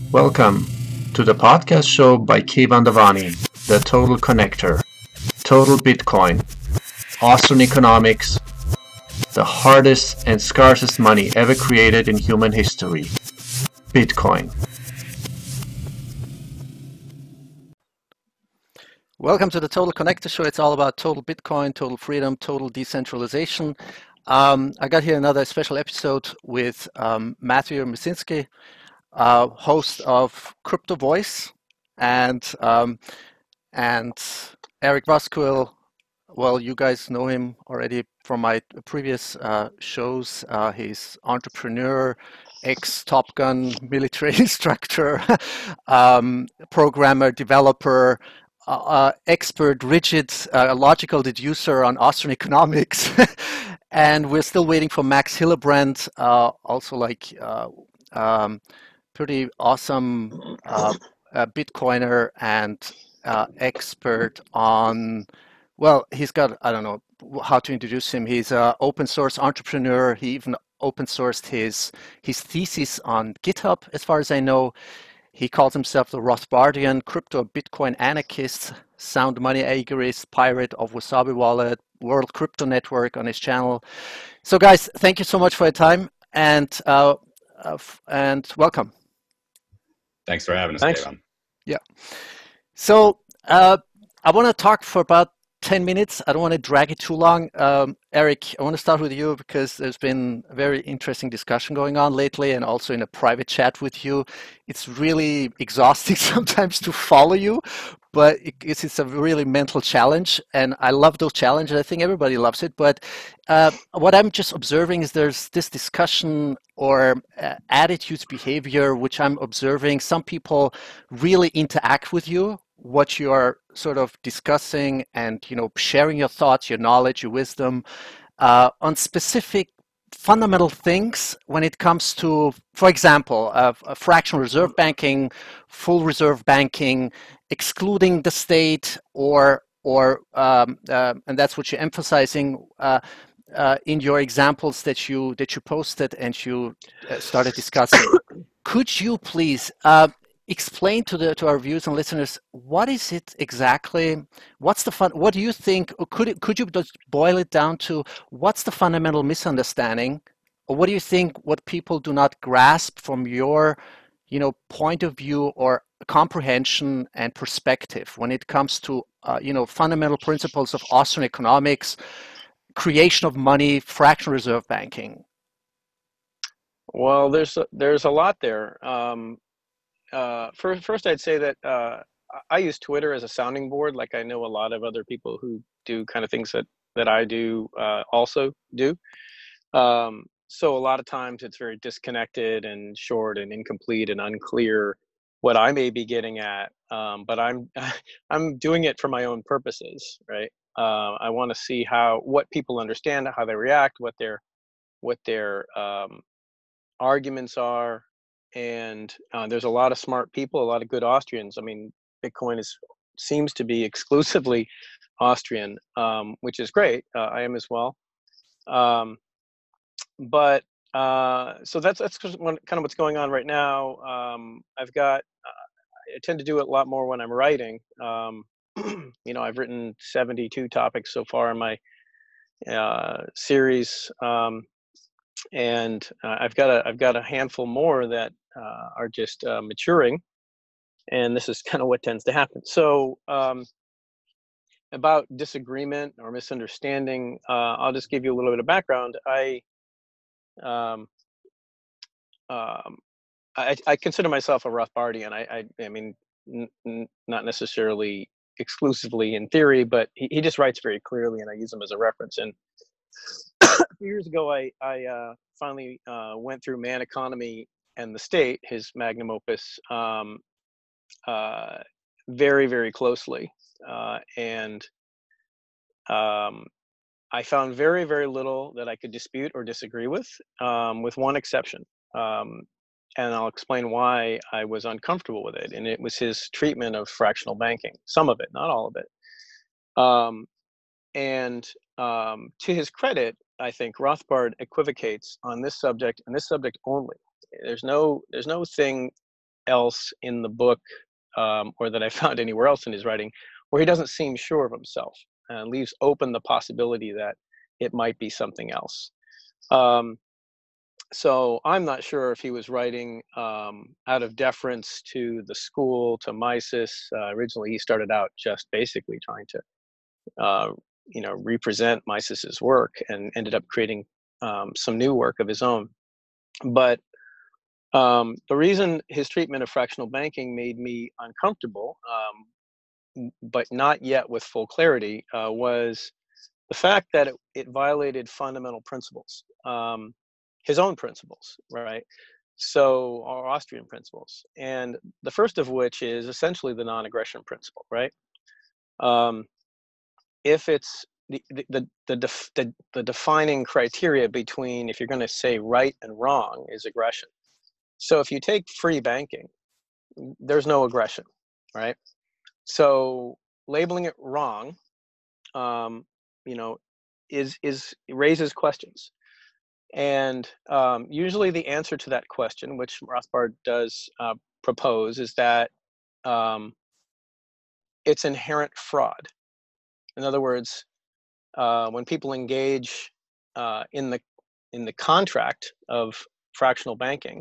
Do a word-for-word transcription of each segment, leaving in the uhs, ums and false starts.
Welcome to the podcast show by Kevan Davani, The Total Connector, Total Bitcoin, Austrian economics, the hardest and scarcest money ever created in human history, Bitcoin. Welcome to the Total Connector Show. It's all about total Bitcoin, total freedom, total decentralization. Um, I got here another special episode with um, Matthew Micinski, uh, host of Crypto Voice, and um, and Eric Vasquil. Well, you guys know him already from my previous uh, shows. Uh, he's entrepreneur, ex-Top Gun military instructor, um, programmer, developer, uh, uh, expert, rigid, uh, logical deducer on Austrian economics. And we're still waiting for Max Hillebrand, uh, also like uh, um, pretty awesome uh, uh, Bitcoiner and uh, expert on, well, he's got, I don't know how to introduce him. He's an open source entrepreneur. He even open sourced his his thesis on GitHub, as far as I know. He calls himself the Rothbardian, crypto Bitcoin anarchist, sound money agorist, pirate of Wasabi Wallet, World Crypto Network on his channel. So guys, thank you so much for your time, and uh, uh, and welcome. Thanks for having us, Thanks. Kevan. Yeah. So uh, I want to talk for about ten minutes. I don't want to drag it too long. Um, Eric, I want to start with you because there's been a very interesting discussion going on lately, and also in a private chat with you. It's really exhausting sometimes to follow you, but it's, it's a really mental challenge, and I love those challenges. I think everybody loves it. But uh, what I'm just observing is there's this discussion or uh, attitudes, behavior, which I'm observing. Some people really interact with you, what you are sort of discussing, and you know, sharing your thoughts, your knowledge, your wisdom uh, on specific fundamental things when it comes to, for example, uh, fractional reserve banking, full reserve banking, excluding the state, or or um, uh, and that's what you're emphasizing uh, uh, in your examples that you that you posted and you uh, started discussing. Could you please uh, explain to the to our viewers and listeners what is it exactly? What's the fun? What do you think? Or could it, could you just boil it down to what's the fundamental misunderstanding, or what do you think? What people do not grasp from your, you know, point of view or comprehension and perspective when it comes to uh, you know, fundamental principles of Austrian economics, creation of money, fractional reserve banking? Well, there's a, there's a lot there. Um, uh, first, first, I'd say that uh, I use Twitter as a sounding board, like I know a lot of other people who do kind of things that that I do uh, also do. Um, so a lot of times it's very disconnected and short and incomplete and unclear what I may be getting at. Um, but I'm I'm doing it for my own purposes, right? Uh, I want to see how what people understand, how they react, what their what their um, arguments are, and uh, there's a lot of smart people, a lot of good Austrians. I mean, Bitcoin is seems to be exclusively Austrian, um, which is great. Uh, I am as well. Um, but uh, so that's that's kind of what's going on right now. Um, I've got uh, I tend to do it a lot more when I'm writing. Um, you know, I've written seventy-two topics so far in my uh, series. Um, and uh, I've got a I've got a handful more that uh, are just uh, maturing, and this is kind of what tends to happen. So um, about disagreement or misunderstanding, uh, I'll just give you a little bit of background. I um, um, I, I consider myself a Rothbardian. I I, I mean, n- n- not necessarily exclusively in theory, but he, he just writes very clearly, and I use him as a reference. And a few years ago, I, I uh, finally uh, went through Man Economy and the State, his magnum opus, um, uh, very, very closely. Uh, and um, I found very, very little that I could dispute or disagree with, um, with one exception. Um, and I'll explain why I was uncomfortable with it. And it was his treatment of fractional banking, some of it, not all of it. Um, and um, to his credit, I think Rothbard equivocates on this subject and this subject only. There's no there's no thing else in the book um, or that I found anywhere else in his writing where he doesn't seem sure of himself and leaves open the possibility that it might be something else. Um, so I'm not sure if he was writing um, out of deference to the school, to Mises. Uh, originally, he started out just basically trying to, uh, you know, represent Mises's work, and ended up creating um, some new work of his own. But um, the reason his treatment of fractional banking made me uncomfortable, um, but not yet with full clarity, uh, was the fact that it, it violated fundamental principles, um, his own principles, right? So, our Austrian principles. And the first of which is essentially the non-aggression principle, right? Um, if it's the, the, the, the, def, the, the defining criteria between, if you're going to say right and wrong, is aggression. So if you take free banking, there's no aggression, right? So labeling it wrong, um, you know, is is raises questions, and um, usually the answer to that question, which Rothbard does uh, propose, is that um, it's inherent fraud. In other words, uh, when people engage uh, in the in the contract of fractional banking,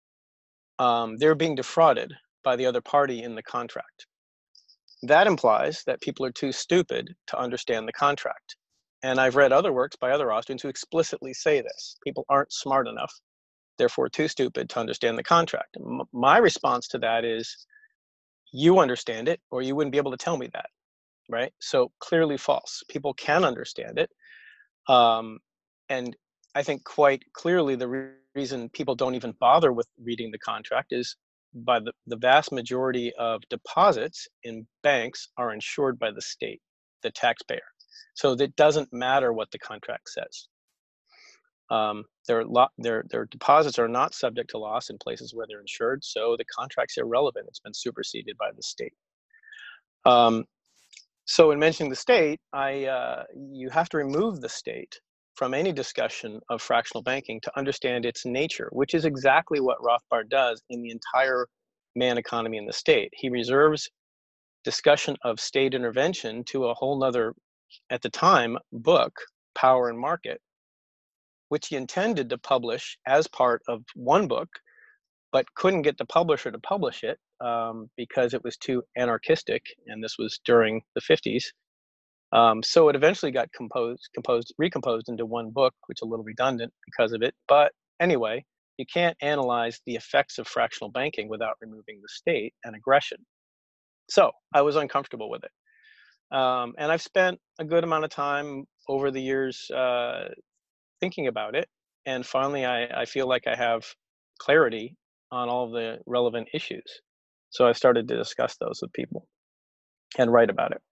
um, they're being defrauded by the other party in the contract. That implies that people are too stupid to understand the contract. And I've read other works by other Austrians who explicitly say this. People aren't smart enough, therefore too stupid to understand the contract. M- my response to that is, you understand it, or you wouldn't be able to tell me that, right? So clearly false. People can understand it. Um, and I think quite clearly the re- reason people don't even bother with reading the contract is by the, the vast majority of deposits in banks are insured by the state, the taxpayer. So it doesn't matter what the contract says. Um, their, lo- their, their deposits are not subject to loss in places where they're insured, so the contract's irrelevant. It's been superseded by the state. Um, so in mentioning the state, I, uh, you have to remove the state from any discussion of fractional banking to understand its nature, which is exactly what Rothbard does in the entire Man, Economy, and the State. He reserves discussion of state intervention to a whole nother, at the time, book, Power and Market, which he intended to publish as part of one book, but couldn't get the publisher to publish it um, because it was too anarchistic, and this was during the fifties. Um, so it eventually got composed, composed, recomposed into one book, which is a little redundant because of it. But anyway, you can't analyze the effects of fractional banking without removing the state and aggression. So I was uncomfortable with it. Um, and I've spent a good amount of time over the years uh, thinking about it. And finally, I, I feel like I have clarity on all of the relevant issues. So I started to discuss those with people and write about it.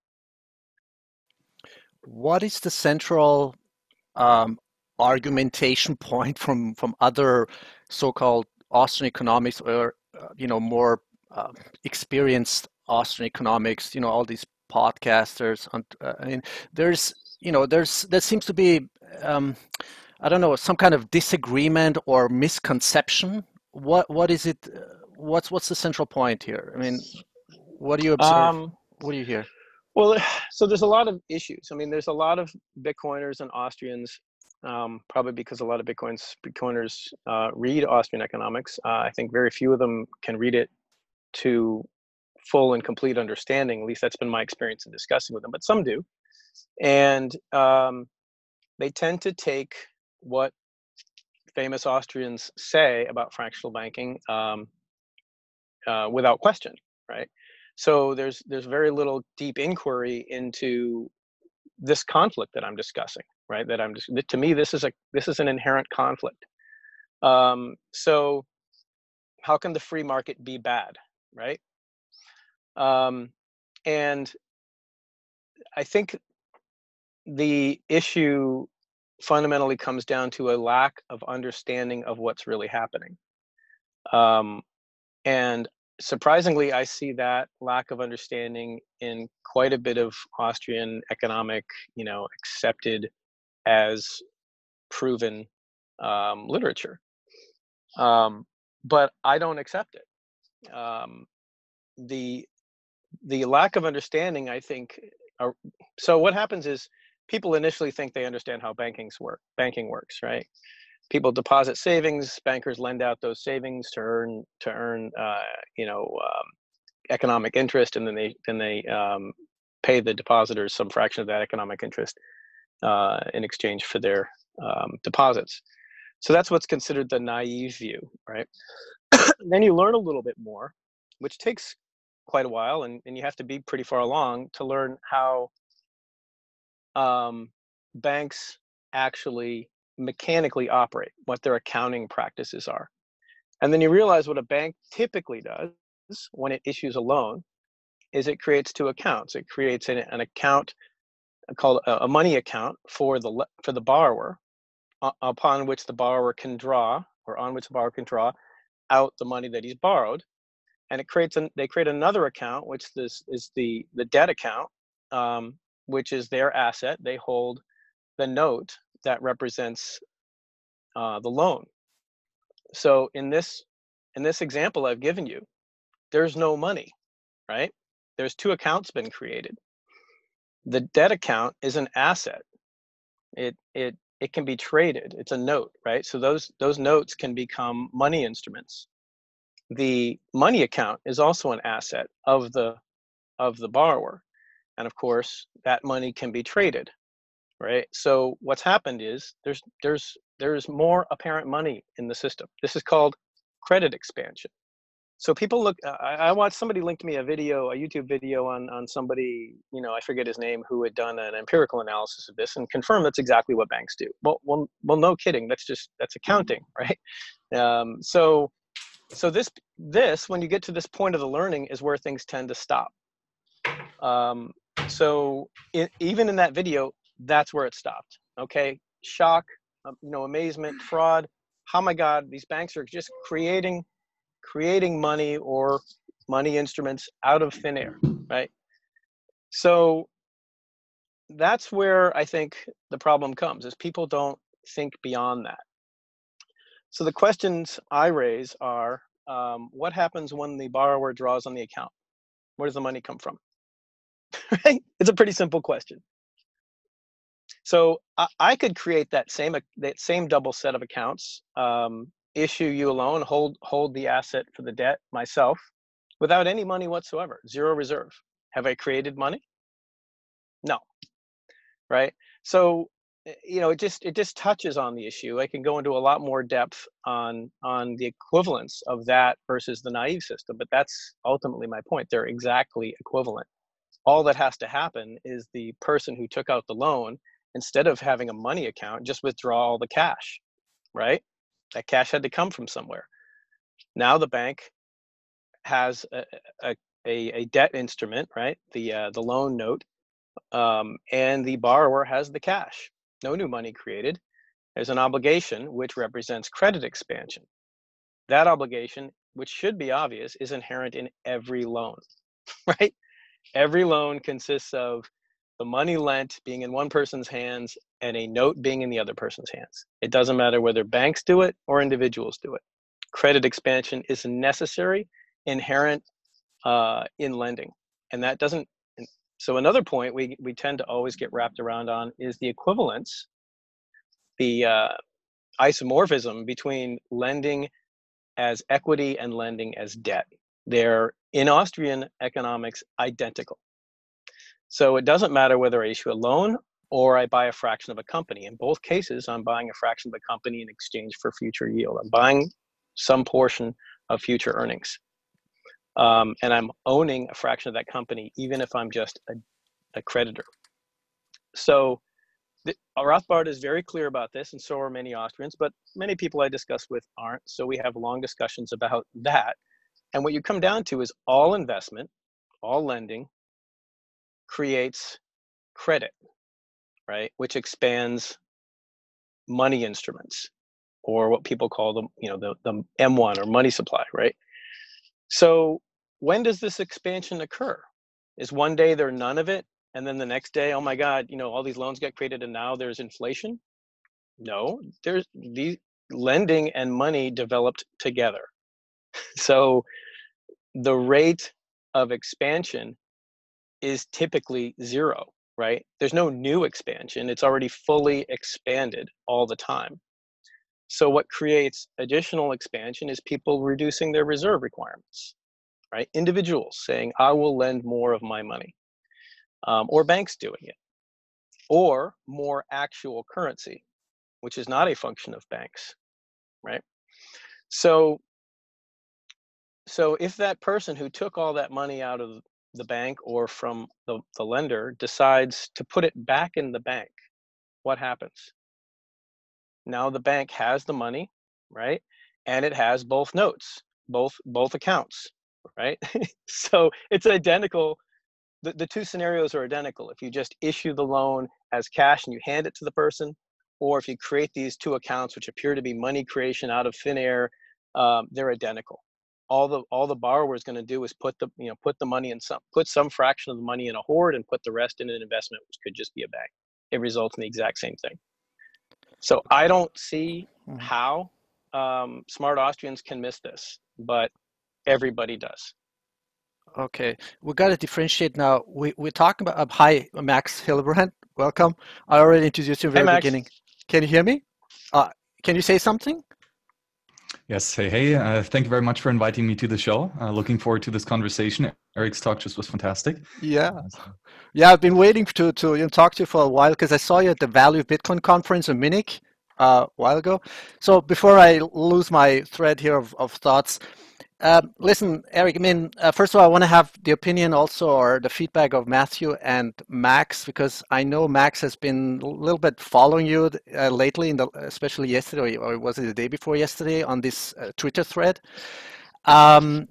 What is the central um, argumentation point from from other so-called Austrian economics, or uh, you know, more uh, experienced Austrian economics? You know, all these podcasters. And uh, I mean, there's you know, there's there seems to be um, I don't know, some kind of disagreement or misconception. What what is it? uh, What's what's the central point here? I mean, what do you observe? Um, What do you hear? Well, so there's a lot of issues. I mean, there's a lot of Bitcoiners and Austrians, um, probably because a lot of Bitcoins, Bitcoiners uh, read Austrian economics. Uh, I think very few of them can read it to full and complete understanding. At least that's been my experience in discussing with them, but some do. And um, they tend to take what famous Austrians say about fractional banking um, uh, without question, right? So there's there's very little deep inquiry into this conflict that I'm discussing, right? That I'm just, to me, this is a this is an inherent conflict. Um, so how can the free market be bad, right? Um, and I think the issue fundamentally comes down to a lack of understanding of what's really happening. Um, and surprisingly, I see that lack of understanding in quite a bit of Austrian economic, you know, accepted as proven um, literature. Um, but I don't accept it. um, the the lack of understanding, I think, are, so what happens is people initially think they understand how banking's work, banking works, right? People deposit savings, bankers lend out those savings to earn to earn uh, you know um, economic interest, and then they then they um, pay the depositors some fraction of that economic interest uh, in exchange for their um, deposits. So that's what's considered the naive view, right? Then you learn a little bit more, which takes quite a while, and, and you have to be pretty far along to learn how um, banks actually mechanically operate, what their accounting practices are. And then you realize what a bank typically does when it issues a loan is it creates two accounts. It creates an, an account called a, a money account for the for the borrower, uh, upon which the borrower can draw, or on which the borrower can draw out the money that he's borrowed. And it creates an, they create another account, which this is the the debt account, um, which is their asset. They hold the note that represents uh, the loan. So in this in this example I've given you, there's no money, right? There's two accounts been created. The debt account is an asset. It it it can be traded. It's a note, right? So those those notes can become money instruments. The money account is also an asset of the of the borrower, and of course that money can be traded, right? So what's happened is there's there's there's more apparent money in the system. This is called credit expansion. So people look, I, I watched, somebody linked me a video, a YouTube video on on somebody, you know, I forget his name, who had done an empirical analysis of this and confirmed that's exactly what banks do. Well, well, well no kidding, that's just, that's accounting, right? Um, so, so this, this, when you get to this point of the learning is where things tend to stop. Um, so it, even in that video, that's where it stopped. Okay, shock, um, you know, amazement, fraud. Oh my God, these banks are just creating, creating money or money instruments out of thin air, right? So that's where I think the problem comes, is people don't think beyond that. So the questions I raise are, um, what happens when the borrower draws on the account? Where does the money come from? Right? It's a pretty simple question. So I, I could create that same that same double set of accounts, um, issue you a loan, hold hold the asset for the debt myself, without any money whatsoever, zero reserve. Have I created money? No. Right? So you know, it just it just touches on the issue. I can go into a lot more depth on on the equivalence of that versus the naive system, but that's ultimately my point. They're exactly equivalent. All that has to happen is the person who took out the loan, instead of having a money account, just withdraw all the cash, right? That cash had to come from somewhere. Now the bank has a, a, a debt instrument, right? The, uh, the loan note, um, and the borrower has the cash. No new money created. There's an obligation which represents credit expansion. That obligation, which should be obvious, is inherent in every loan, right? Every loan consists of the money lent being in one person's hands and a note being in the other person's hands. It doesn't matter whether banks do it or individuals do it. Credit expansion is necessary, inherent uh, in lending. And that doesn't, so another point we, we tend to always get wrapped around on is the equivalence, the uh, isomorphism between lending as equity and lending as debt. They're, in Austrian economics, identical. So it doesn't matter whether I issue a loan or I buy a fraction of a company. In both cases, I'm buying a fraction of a company in exchange for future yield. I'm buying some portion of future earnings. Um, and I'm owning a fraction of that company, even if I'm just a, a creditor. So the, Rothbard is very clear about this, and so are many Austrians, but many people I discuss with aren't. So we have long discussions about that. And what you come down to is all investment, all lending creates credit, right? Which expands money instruments, or what people call them, you know, the, the M one or money supply, right? So when does this expansion occur? Is one day there none of it, and then the next day, oh my God, you know, all these loans get created and now there's inflation? No, there's these lending and money developed together. So the rate of expansion is typically zero, right? There's no new expansion. It's already fully expanded all the time. So what creates additional expansion is people reducing their reserve requirements, right? Individuals saying, I will lend more of my money, um, or banks doing it, or more actual currency, which is not a function of banks, right? So, so if that person who took all that money out of the bank or from the, the lender decides to put it back in the bank, what happens? Now the bank has the money, right? And it has both notes, both both accounts, right? So it's identical. The, the two scenarios are identical. If you just issue the loan as cash and you hand it to the person, or if you create these two accounts which appear to be money creation out of thin air, um, they're identical. All the all the borrower is going to do is put the you know put the money in some put some fraction of the money in a hoard and put the rest in an investment, which could just be a bank. It results in the exact same thing. So I don't see how um, smart Austrians can miss this, but everybody does. Okay, we got to differentiate now. We, we're talking about, uh, hi, Max Hillebrand, welcome. I already introduced you at the very Hey, Max. beginning. Can you hear me? Uh, can you say something? Yes, hey, hey, uh, thank you very much for inviting me to the show. Uh, looking forward to this conversation. Eric's talk just was fantastic. Yeah. Yeah, I've been waiting to, to you know, talk to you for a while because I saw you at the Value of Bitcoin conference in Munich uh, a while ago. So before I lose my thread here of, of thoughts, Uh, listen, Eric, I mean, uh, first of all, I want to have the opinion also or the feedback of Matthew and Max, because I know Max has been a little bit following you uh, lately, in the, especially yesterday, or was it the day before yesterday, on this uh, Twitter thread. Um,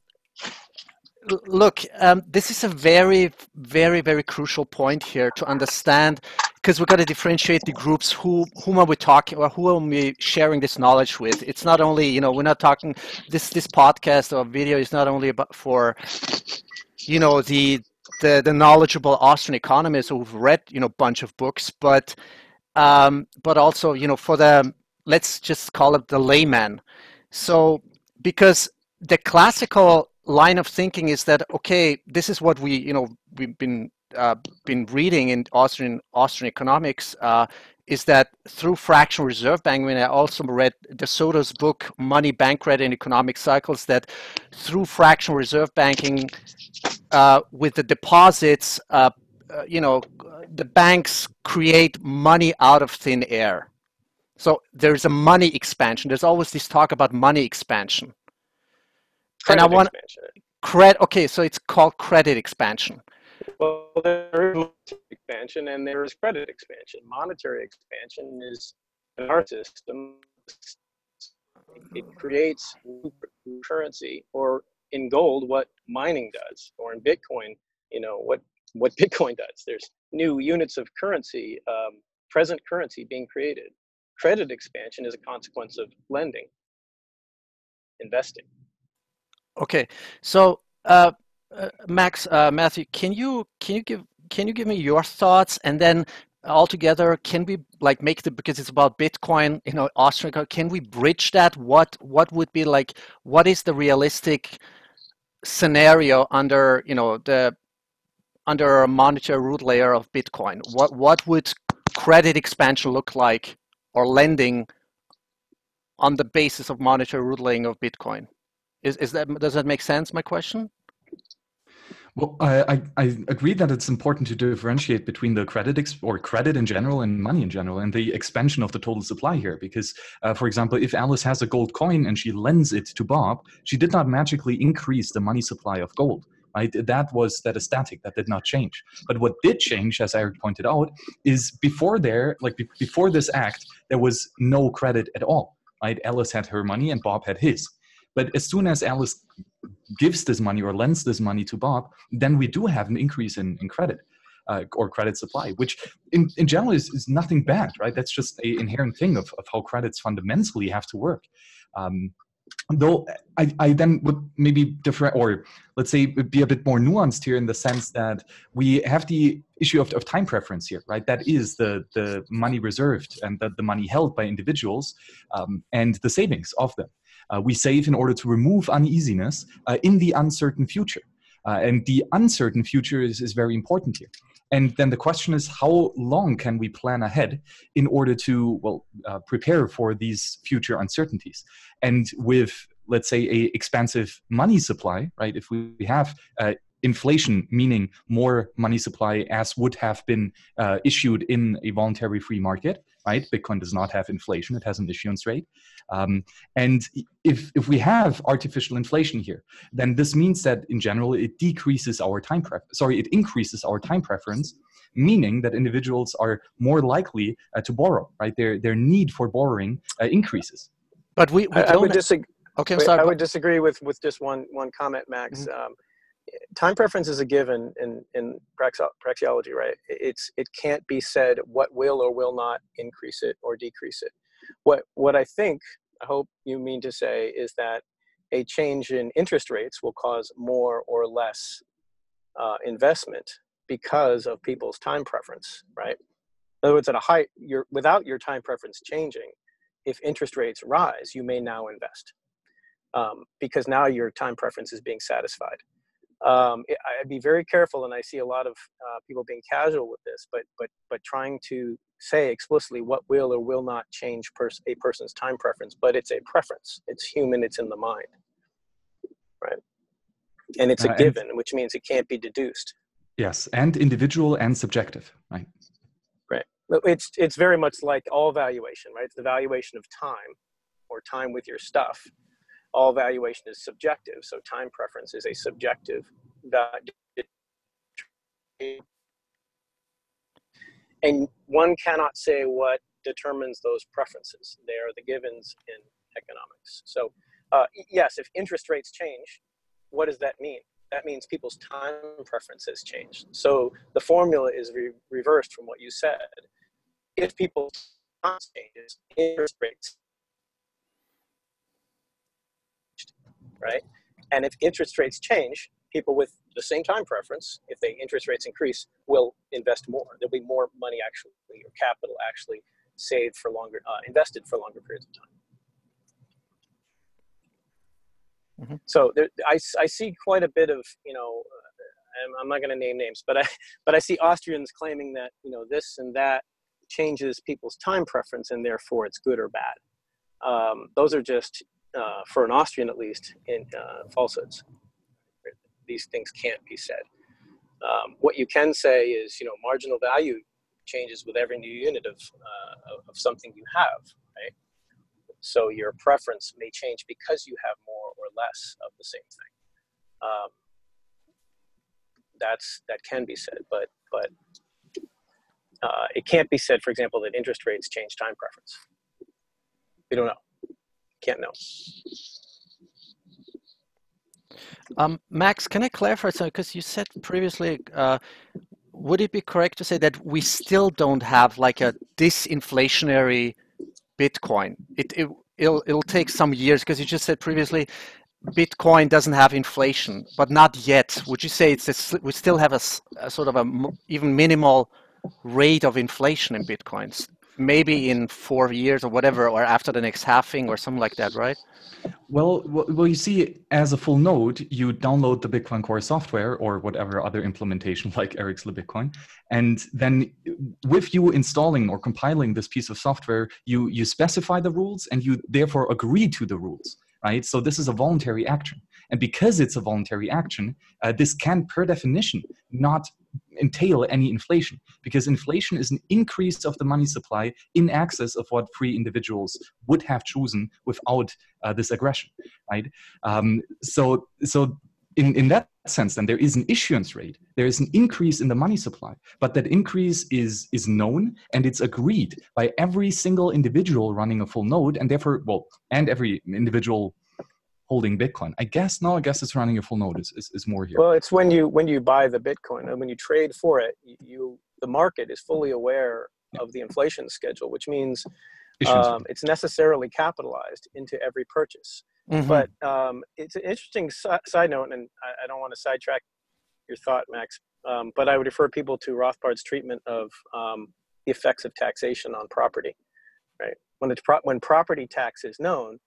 look, um, this is a very, very, very crucial point here to understand, because we've got to differentiate the groups. Who, whom are we talking, or who are we sharing this knowledge with? It's not only, you know, we're not talking, this this podcast or video is not only about for, you know, the the, the knowledgeable Austrian economists who've read, you know, a bunch of books, but um, but also, you know, for the, let's just call it the layman. So, because the classical line of thinking is that, okay, this is what we, you know, we've been uh, been reading in Austrian Austrian economics, uh, is that through fractional reserve banking. I mean, I also read de Soto's book, Money, Bank Credit, and Economic Cycles, that through fractional reserve banking, uh, with the deposits, uh, uh, you know, the banks create money out of thin air. So there's a money expansion. There's always this talk about money expansion. Credit and I want expansion. credit. Okay, so it's called credit expansion. Well, there is monetary expansion and there is credit expansion. Monetary expansion is in our system. It creates new currency, or in gold, what mining does, or in Bitcoin, you know, what, what Bitcoin does. There's new units of currency, um, present currency being created. Credit expansion is a consequence of lending, investing. Okay, so uh, uh, Max, uh, Matthew, can you can you give can you give me your thoughts, and then altogether, can we like make the, because it's about Bitcoin, you know, Austrian, can we bridge that? What what would be like? What is the realistic scenario under, you know, the under a monetary root layer of Bitcoin? What what would credit expansion look like, or lending on the basis of monetary root laying of Bitcoin? Is, is that, does that make sense, my question? Well, I, I agree that it's important to differentiate between the credit ex or credit in general and money in general, and the expansion of the total supply here. Because, uh, for example, if Alice has a gold coin and she lends it to Bob, she did not magically increase the money supply of gold. Right? That was that is static. That did not change. But what did change, as Eric pointed out, is before there, like be before this act, there was no credit at all. Right? Alice had her money and Bob had his. But as soon as Alice gives this money or lends this money to Bob, then we do have an increase in, in credit uh, or credit supply, which in, in general is, is nothing bad, right? That's just an inherent thing of, of how credits fundamentally have to work. Um, though I, I then would maybe different, or let's say be a bit more nuanced here in the sense that we have the issue of, of time preference here, right? That is the, the money reserved and the, the money held by individuals um, and the savings of them. Uh, we save in order to remove uneasiness uh, in the uncertain future. Uh, and the uncertain future is, is very important here. And then the question is, how long can we plan ahead in order to, well, uh, prepare for these future uncertainties? And with, let's say, a expansive money supply, right? If we have uh, inflation, meaning more money supply as would have been uh, issued in a voluntary free market, right? Bitcoin does not have inflation, it has an issuance rate. Um, and if, if we have artificial inflation here, then this means that in general, it decreases our time preference, sorry, it increases our time preference, meaning that individuals are more likely uh, to borrow, right? Their, their need for borrowing uh, increases. But we, we I, don't... I would disagree. Okay, I'm Wait, sorry. I would disagree with, with just one one comment, Max. Mm-hmm. Um, time preference is a given in in praxo- praxeology, right? It's it can't be said what will or will not increase it or decrease it. What what I think, I hope you mean to say, is that a change in interest rates will cause more or less uh, investment because of people's time preference, right? In other words, at a high, you're without your time preference changing, if interest rates rise, you may now invest. Um, because now your time preference is being satisfied. Um, it, I'd be very careful, and I see a lot of uh, people being casual with this, but but but trying to say explicitly what will or will not change pers- a person's time preference. But it's a preference. It's human. It's in the mind, right? And it's a Uh, given, which means it can't be deduced. Yes, and individual and subjective, right? Right. It's it's very much like all valuation, right? It's the valuation of time, or time with your stuff. All valuation is subjective, so time preference is a subjective value. And one cannot say what determines those preferences. They are the givens in economics. So uh, yes, if interest rates change, what does that mean? That means people's time preferences change. So the formula is re- reversed from what you said. If people's time changes, interest rates, right? And if interest rates change, people with the same time preference, if the interest rates increase, will invest more. There'll be more money actually, or capital actually saved for longer, uh, invested for longer periods of time. Mm-hmm. So there, I, I see quite a bit of, you know, uh, I'm not going to name names, but I, but I see Austrians claiming that, you know, this and that changes people's time preference and therefore it's good or bad. Um, those are just, Uh, for an Austrian at least, in uh, falsehoods. These things can't be said. Um, what you can say is, you know, marginal value changes with every new unit of, uh, of something you have, right? So your preference may change because you have more or less of the same thing. Um, that's that can be said, but but uh, it can't be said, for example, that interest rates change time preference. We don't know. Can't know. Um, Max, can I clarify something? Because you said previously, uh, would it be correct to say that we still don't have like a disinflationary Bitcoin? It, it it'll it'll take some years, because you just said previously, Bitcoin doesn't have inflation, but not yet. Would you say it's a, we still have a, a sort of a even minimal rate of inflation in Bitcoins? Maybe in four years or whatever, or after the next halving or something like that, right? Well, well, you see, as a full node, you download the Bitcoin Core software or whatever other implementation like Eric's LibBitcoin, and then with you installing or compiling this piece of software, you you specify the rules and you therefore agree to the rules, right? So this is a voluntary action, and because it's a voluntary action, uh, this can, per definition, not entail any inflation, because inflation is an increase of the money supply in excess of what free individuals would have chosen without uh, this aggression, right? Um, so, so in, in that sense, then there is an issuance rate, there is an increase in the money supply, but that increase is, is known and it's agreed by every single individual running a full node, and therefore, well, and every individual holding Bitcoin. I guess, no, I guess it's running a full node is, is, is more here. Well, it's when you when you buy the Bitcoin and when you trade for it, you the market is fully aware yeah. of the inflation schedule, which means um, it's necessarily capitalized into every purchase. Mm-hmm. But um, it's an interesting si- side note, and I, I don't want to sidetrack your thought, Max, um, but I would refer people to Rothbard's treatment of um, the effects of taxation on property. Right? When it's pro- when property tax is known,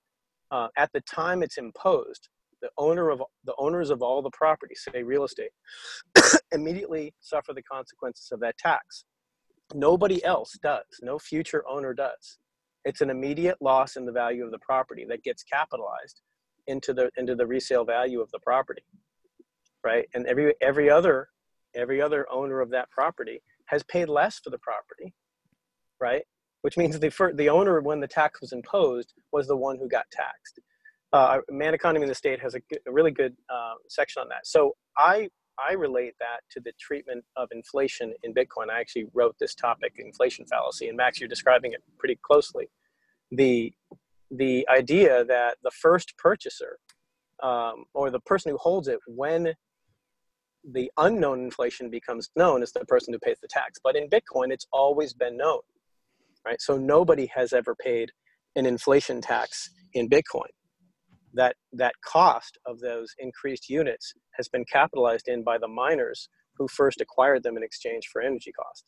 uh, at the time it's imposed, the owner of the owners of all the property, say real estate, immediately suffer the consequences of that tax. Nobody else does. No future owner does. It's an immediate loss in the value of the property that gets capitalized into the into the resale value of the property, right? And every every other every other owner of that property has paid less for the property, right? Which means the the owner, when the tax was imposed, was the one who got taxed. Uh, Man Economy in the State has a, good, a really good uh, section on that. So I I relate that to the treatment of inflation in Bitcoin. I actually wrote this topic, inflation fallacy, and Max, you're describing it pretty closely. The the idea that the first purchaser um, or the person who holds it when the unknown inflation becomes known is the person who pays the tax. But in Bitcoin, it's always been known, right? So nobody has ever paid an inflation tax in Bitcoin. That that cost of those increased units has been capitalized in by the miners who first acquired them in exchange for energy cost.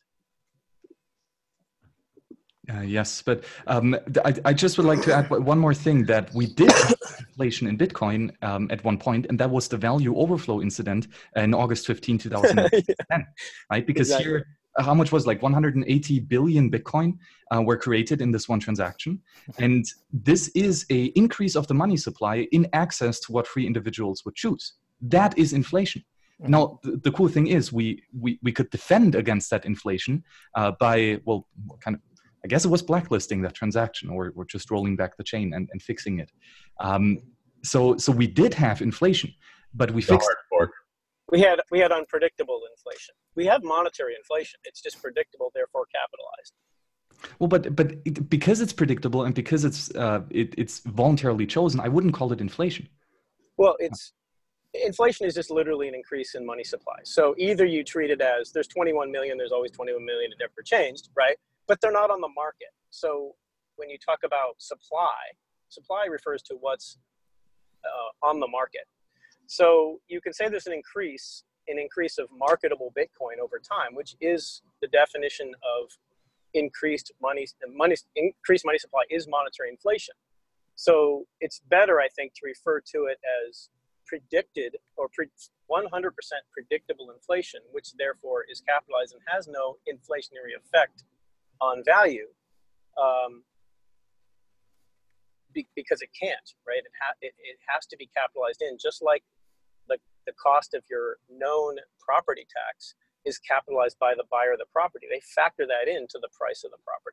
Uh, yes, but um, I, I just would like to add one more thing, that we did have inflation in Bitcoin um, at one point, and that was the value overflow incident in August fifteenth, two thousand ten, yeah. Right? Because exactly. Here, how much was like one hundred eighty billion Bitcoin uh, were created in this one transaction. And this is a increase of the money supply in access to what free individuals would choose. That is inflation. Mm-hmm. Now, the, the cool thing is we, we, we could defend against that inflation uh, by, well, kind of, I guess it was blacklisting that transaction, or, or just rolling back the chain and, and fixing it. Um, so so we did have inflation, but we fixed it. We had we had unpredictable inflation. We have monetary inflation. It's just predictable, therefore capitalized. Well, but but it, because it's predictable and because it's uh, it, it's voluntarily chosen, I wouldn't call it inflation. Well, it's inflation is just literally an increase in money supply. So either you treat it as there's twenty-one million, there's always twenty-one million, it never changed, right? But they're not on the market. So when you talk about supply, supply refers to what's uh, on the market. So you can say there's an increase, an increase of marketable Bitcoin over time, which is the definition of increased money, money, increased money supply is monetary inflation. So it's better, I think, to refer to it as predicted or pre one hundred percent predictable inflation, which therefore is capitalized and has no inflationary effect on value, um, be, because it can't, right? It, ha it, it has to be capitalized in, just like the, the cost of your known property tax is capitalized by the buyer of the property. They factor that into the price of the property.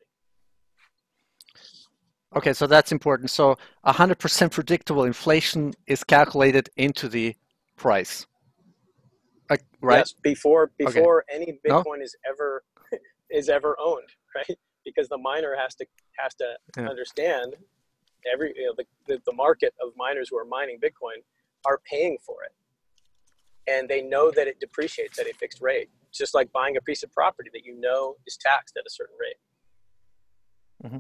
Okay, so that's important. So one hundred percent predictable inflation is calculated into the price, like, right? Yes, before before okay. any Bitcoin no? is ever is ever owned, right? Because the miner has to has to yeah. understand every you know, the, the the market of miners who are mining Bitcoin are paying for it, and they know that it depreciates at a fixed rate. It's just like buying a piece of property that you know is taxed at a certain rate. Mm-hmm.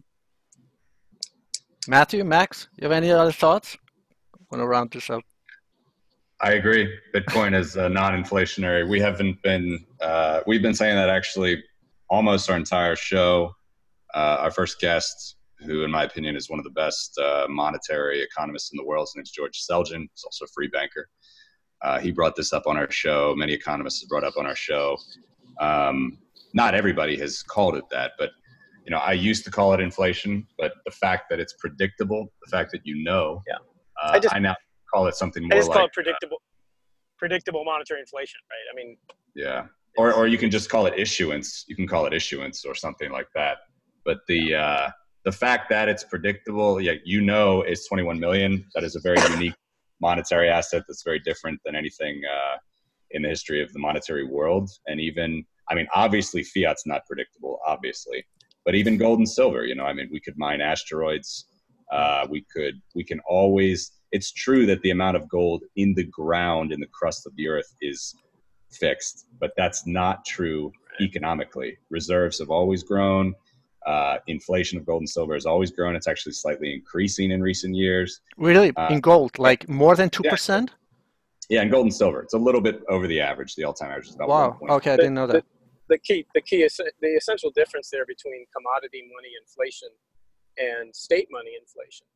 Matthew, Max, you have any other thoughts? I want to round this up. I agree. Bitcoin is uh, non-inflationary. We haven't been, uh, we've been saying that actually almost our entire show. Uh, our first guest, who in my opinion is one of the best uh, monetary economists in the world, his name's George Selgin. He's also a free banker. Uh, he brought this up on our show. Many economists have brought up on our show. Um, not everybody has called it that, but you know, I used to call it inflation, but the fact that it's predictable, the fact that you know, yeah. uh, I, just, I now call it something more I just like call it predictable, uh, predictable monetary inflation, right? I mean, yeah, or or you can just call it issuance. You can call it issuance or something like that. But the yeah. uh, the fact that it's predictable, yeah, you know, it's twenty-one million. That is a very unique monetary asset that's very different than anything uh, in the history of the monetary world. And even, I mean, obviously, fiat's not predictable, obviously. But even gold and silver, you know, I mean, we could mine asteroids. Uh, we could, we can always, it's true that the amount of gold in the ground, in the crust of the earth is fixed, but that's not true economically. Reserves have always grown. Uh, inflation of gold and silver has always grown. It's actually slightly increasing in recent years. Really? Uh, in gold, like more than two percent? Yeah, in gold and silver. It's a little bit over the average. The all-time average is about wow. one point. Okay, I didn't know that. The key, the key is the essential difference there between commodity money inflation and state money inflation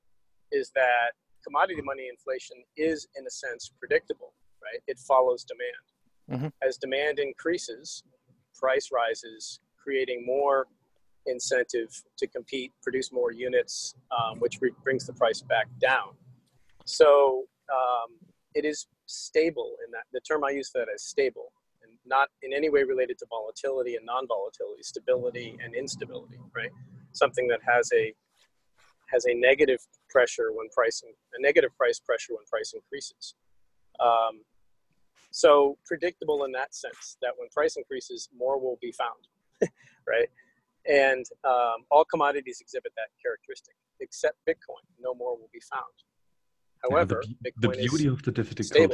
is that commodity money inflation is, in a sense, predictable, right? It follows demand. Mm-hmm. As demand increases, price rises, creating more incentive to compete, produce more units, um, which re- brings the price back down. So um, it is stable in that. The term I use for that is stable, and not in any way related to volatility and non-volatility, stability and instability, right? Something that has a has a negative pressure when pricing, a negative price pressure when price increases. Um, so predictable in that sense, that when price increases, more will be found, right? And um, all commodities exhibit that characteristic, except Bitcoin. No more will be found. However, yeah, the, Bitcoin the beauty is of the difficult stable.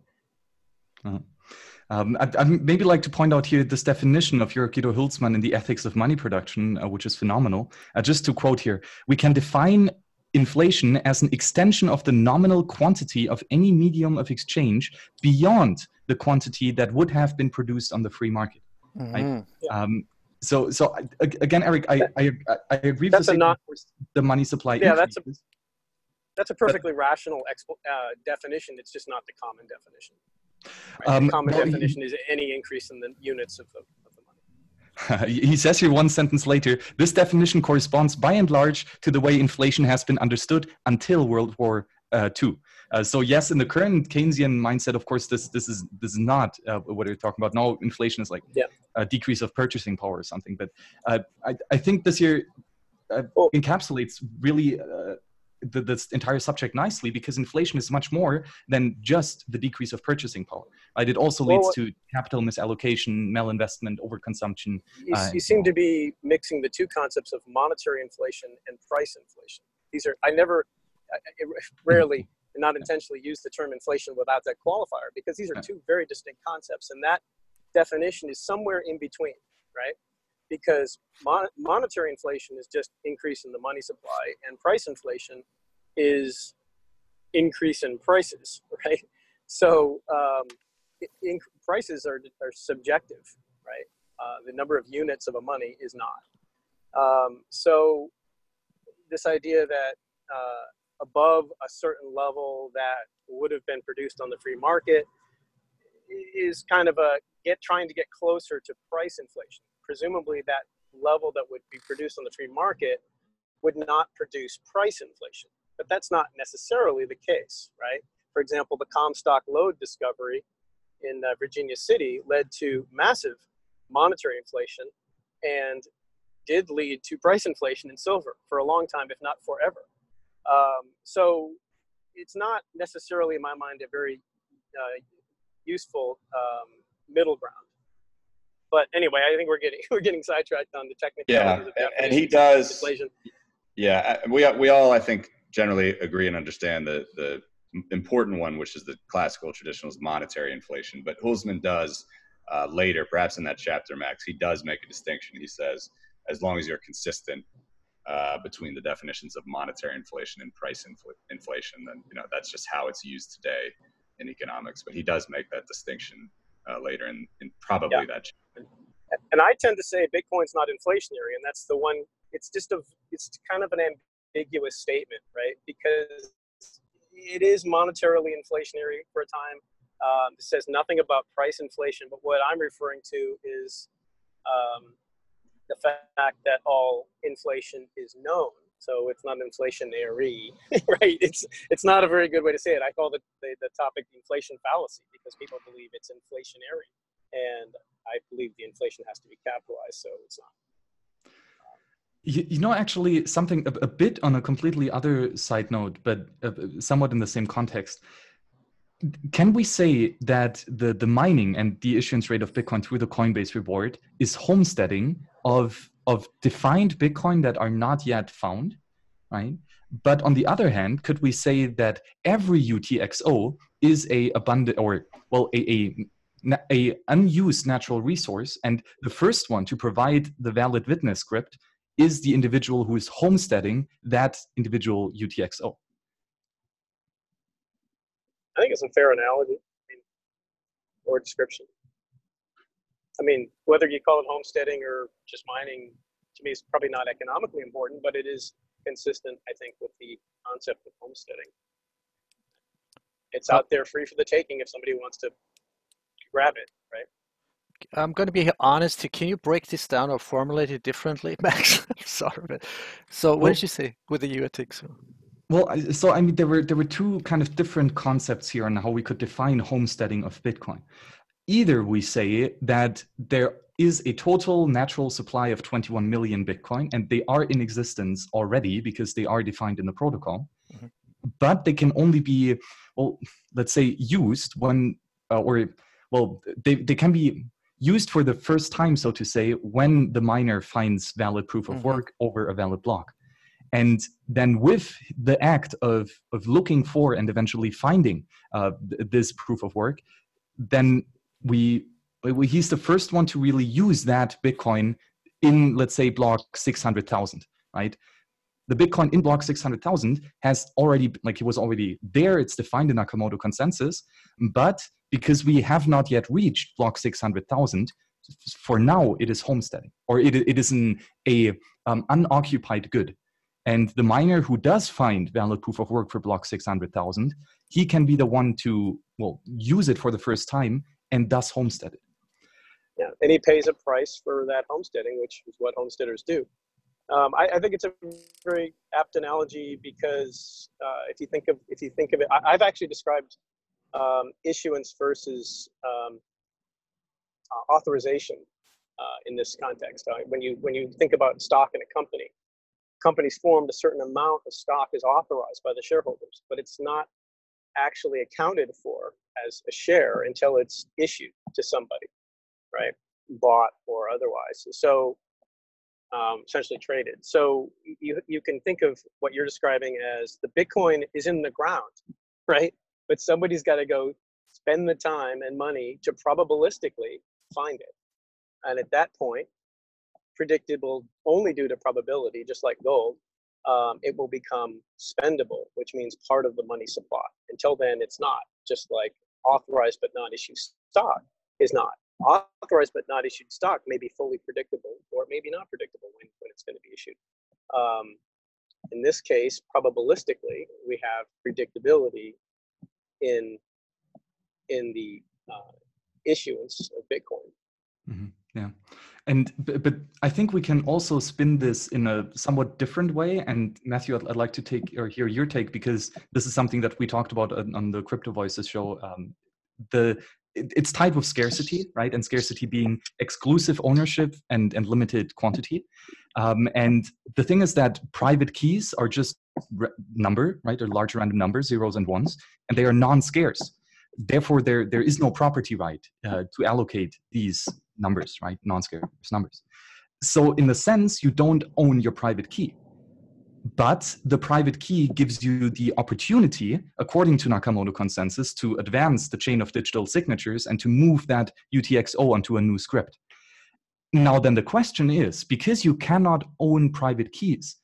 uh, um, I'd, I'd maybe like to point out here this definition of Jörg Guido Hülsmann in the Ethics of Money Production, uh, which is phenomenal. Uh, just to quote here, we can define inflation as an extension of the nominal quantity of any medium of exchange beyond the quantity that would have been produced on the free market. Mm-hmm. Right? Yeah. Um, so, so again, Eric, I I, I agree with that's a not, the money supply. Yeah, increases. that's a that's a perfectly but, rational expo, uh, definition. It's just not the common definition. Right? Um, the common well, definition he, is any increase in the units of the, of the money. He says here one sentence later, this definition corresponds by and large to the way inflation has been understood until World War uh, Two. Uh, so yes, in the current Keynesian mindset, of course, this this is this is not uh, what we're talking about. Now, inflation is like yeah. a decrease of purchasing power or something. But uh, I, I think this here uh, well, encapsulates really uh, the, this entire subject nicely, because inflation is much more than just the decrease of purchasing power. Right? It also well, leads to capital misallocation, malinvestment, overconsumption. You, uh, you seem to be mixing the two concepts of monetary inflation and price inflation. These are I never, I, I rarely. And not intentionally use the term inflation without that qualifier, because these are two very distinct concepts, and that definition is somewhere in between, right? Because mon- monetary inflation is just increase in the money supply, and price inflation is increase in prices, right? So um, in- prices are, are subjective, right? Uh, the number of units of a money is not. Um, so this idea that uh, above a certain level that would have been produced on the free market is kind of a get trying to get closer to price inflation. Presumably that level that would be produced on the free market would not produce price inflation, but that's not necessarily the case, right? For example, the Comstock lode discovery in uh, Virginia City led to massive monetary inflation and did lead to price inflation in silver for a long time, if not forever. Um, so it's not necessarily, in my mind, a very uh, useful um, middle ground. But anyway, I think we're getting we're getting sidetracked on the technicalities yeah, of and he does. Inflation. Yeah, we we all I think generally agree and understand the the important one, which is the classical traditional monetary inflation. But Hülsmann does uh, later, perhaps in that chapter, Max, he does make a distinction. He says, as long as you're consistent Uh, between the definitions of monetary inflation and price infl- inflation, then you know that's just how it's used today in economics. But he does make that distinction uh, later in, in probably yeah. that. And I tend to say Bitcoin's not inflationary, and that's the one. It's just a. It's kind of an ambiguous statement, right? Because it is monetarily inflationary for a time. Um, it says nothing about price inflation, but what I'm referring to is. Um, the fact that all inflation is known, so it's not inflationary, right? It's it's not a very good way to say it. I call the, the, the topic the inflation fallacy, because people believe it's inflationary, and I believe the inflation has to be capitalized, so it's not. You, you know, actually, something a, a bit on a completely other side note, but uh, somewhat in the same context. Can we say that the, the mining and the issuance rate of Bitcoin through the Coinbase reward is homesteading of, of defined Bitcoin that are not yet found, right? But on the other hand, could we say that every U T X O is a abundant or, well, a, a, a unused natural resource, and the first one to provide the valid witness script is the individual who is homesteading that individual U T X O? I think it's a fair analogy or description. I mean, whether you call it homesteading or just mining, to me, is probably not economically important, but it is consistent, I think, with the concept of homesteading. It's out there free for the taking if somebody wants to grab it, right? I'm going to be honest. Can you break this down or formulate it differently, Max? I'm sorry. But, so what Well, did you say with the U A T X? Well, I- so I mean, there were there were two kind of different concepts here on how we could define homesteading of Bitcoin. Either we say that there is a total natural supply of twenty-one million Bitcoin, and they are in existence already because they are defined in the protocol, Mhm. but they can only be, well, let's say used when, uh, or well, they, they can be used for the first time, so to say, when the miner finds valid proof of Mhm. work over a valid block. And then with the act of, of looking for and eventually finding uh, th- this proof of work, then we, we he's the first one to really use that Bitcoin in, let's say, block six hundred thousand, right? The Bitcoin in block six hundred thousand has already, like it was already there, it's defined in Nakamoto consensus, but because we have not yet reached block six hundred thousand, for now it is homesteading, or it, it is an a um, unoccupied good. And the miner who does find valid proof of work for block six hundred thousand, he can be the one to, well, use it for the first time and thus homestead it. Yeah, and he pays a price for that homesteading, which is what homesteaders do. Um, I, I think it's a very apt analogy because uh, if you think of if you think of it, I, I've actually described um, issuance versus um, uh, authorization uh, in this context. Uh, when you when you think about stock in a company, companies formed, a certain amount of stock is authorized by the shareholders, but it's not actually accounted for as a share until it's issued to somebody, right? Bought or otherwise. So um, essentially traded. So you, you can think of what you're describing as the Bitcoin is in the ground, right? But somebody's got to go spend the time and money to probabilistically find it. And at that point, predictable only due to probability, just like gold, um, it will become spendable, which means part of the money supply. Until then, it's not. Just like authorized but not issued stock is not. Authorized but not issued stock may be fully predictable, or maybe not predictable when, when it's going to be issued. Um, in this case, probabilistically, we have predictability in in the uh, issuance of Bitcoin. Mm-hmm. Yeah. And but, but I think we can also spin this in a somewhat different way. And Matthew, I'd, I'd like to take or hear your take, because this is something that we talked about on, on the Crypto Voices show. Um, the it, it's type of scarcity, right? And scarcity being exclusive ownership and, and limited quantity. Um, and the thing is that private keys are just re- number, right? They're large random numbers, zeros and ones, and they are non-scarce. Therefore, there there is no property right uh, to allocate these numbers, right? Non-scarce numbers. So in a sense, you don't own your private key, but the private key gives you the opportunity, according to Nakamoto consensus, to advance the chain of digital signatures and to move that U T X O onto a new script. Now, then the question is, because you cannot own private keys,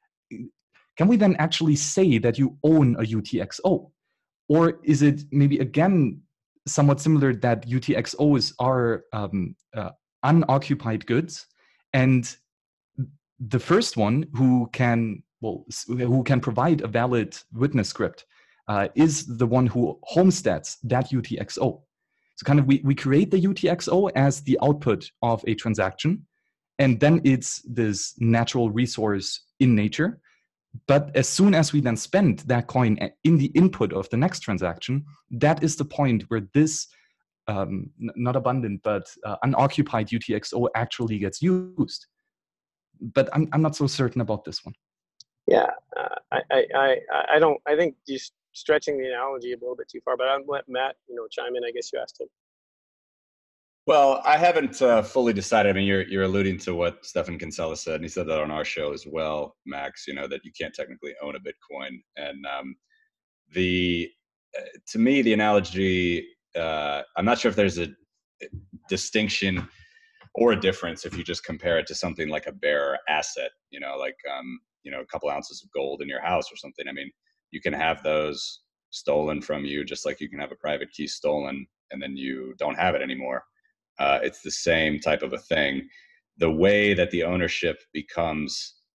can we then actually say that you own a U T X O? Or is it maybe again somewhat similar that U T X Os are um, uh, unoccupied goods, and the first one who can well who can provide a valid witness script uh, is the one who homesteads that U T X O. So kind of we, we create the U T X O as the output of a transaction, and then it's this natural resource in nature. But as soon as we then spend that coin in the input of the next transaction, that is the point where this um, n- not abundant but uh, unoccupied U T X O actually gets used. But I'm I'm not so certain about this one. Yeah, uh, I, I I I don't. I think you're stretching the analogy a little bit too far. But I'll let Matt, you know, chime in. I guess you asked him. Well, I haven't uh, fully decided. I mean, you're you're alluding to what Stefan Kinsella said, and he said that on our show as well, Max. You know that you can't technically own a Bitcoin, and um, the uh, to me the analogy. Uh, I'm not sure if there's a distinction or a difference if you just compare it to something like a bearer asset. You know, like um, you know, a couple ounces of gold in your house or something. I mean, you can have those stolen from you, just like you can have a private key stolen, and then you don't have it anymore. Uh, it's the same type of a thing. The way that the ownership becomes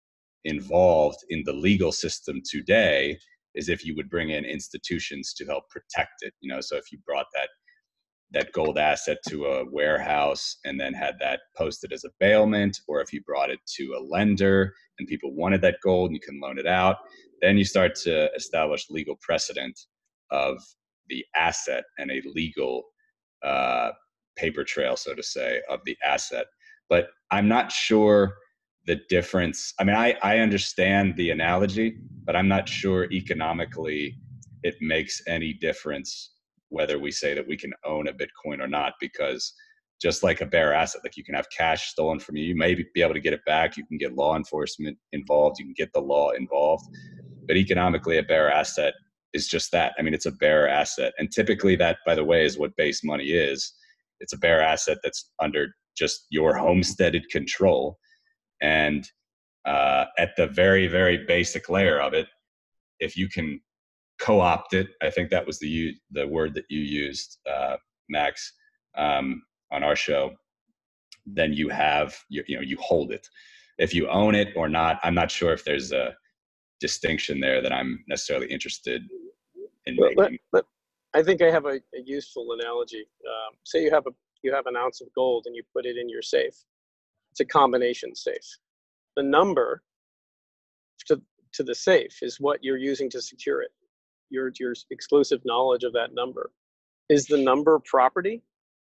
involved in the legal system today is if you would bring in institutions to help protect it. You know, so if you brought that that gold asset to a warehouse and then had that posted as a bailment, or if you brought it to a lender and people wanted that gold and you can loan it out, then you start to establish legal precedent of the asset and a legal uh, paper trail, so to say, of the asset. But I'm not sure the difference. I mean, I, I understand the analogy, but I'm not sure economically it makes any difference whether we say that we can own a Bitcoin or not, because just like a bare asset, like you can have cash stolen from you, you may be able to get it back. You can get law enforcement involved. You can get the law involved. But economically, a bare asset is just that. I mean, it's a bare asset. And typically that, by the way, is what base money is. It's a bare asset that's under just your homesteaded control. And uh, at the very, very basic layer of it, if you can co-opt it, I think that was the the word that you used, uh, Max, um, on our show, then you have, you, you know, you hold it. If you own it or not, I'm not sure if there's a distinction there that I'm necessarily interested in well, making. But, but I think I have a, a useful analogy. Um, say you have a you have an ounce of gold and you put it in your safe. It's a combination safe. The number to to the safe is what you're using to secure it. Your your exclusive knowledge of that number. Is the number property?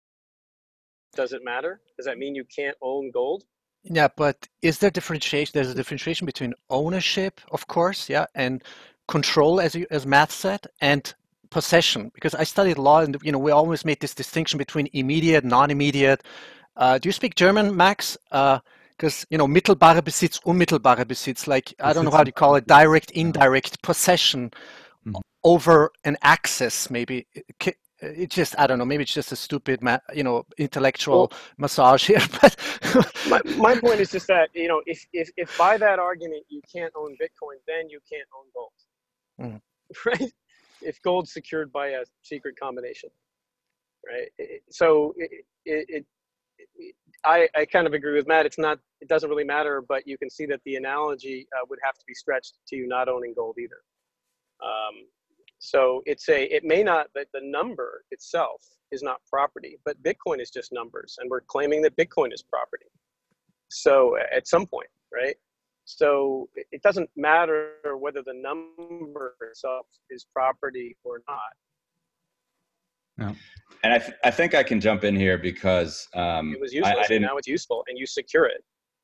Does it matter? Does that mean you can't own gold? Yeah, but is there differentiation? There's a differentiation between ownership, of course, yeah, and control, as you, as Matt said, and possession. Because I studied law, and you know we always made this distinction between immediate, non-immediate. Uh, do you speak German, Max? Because uh, you know, mittelbare Besitz, unmittelbare Besitz. Like I don't know how to call it, direct, indirect possession mm-hmm. over an access, maybe. It just, I don't know, maybe it's just a stupid, you know, intellectual well, massage here. But my, my point is just that, you know, if, if, if by that argument you can't own Bitcoin, then you can't own gold, mm. right? If gold's secured by a secret combination, right? So it, it, it, it, I, I kind of agree with Matt. It's not, it doesn't really matter, but you can see that the analogy uh, would have to be stretched to you not owning gold either. Um, So it's a, it may not, that the number itself is not property, but Bitcoin is just numbers, and we're claiming that Bitcoin is property. So at some point, right? So it doesn't matter whether the number itself is property or not. Yeah. And I, th I think I can jump in here because um, it was useless, I, I and now it's useful, and you secure it.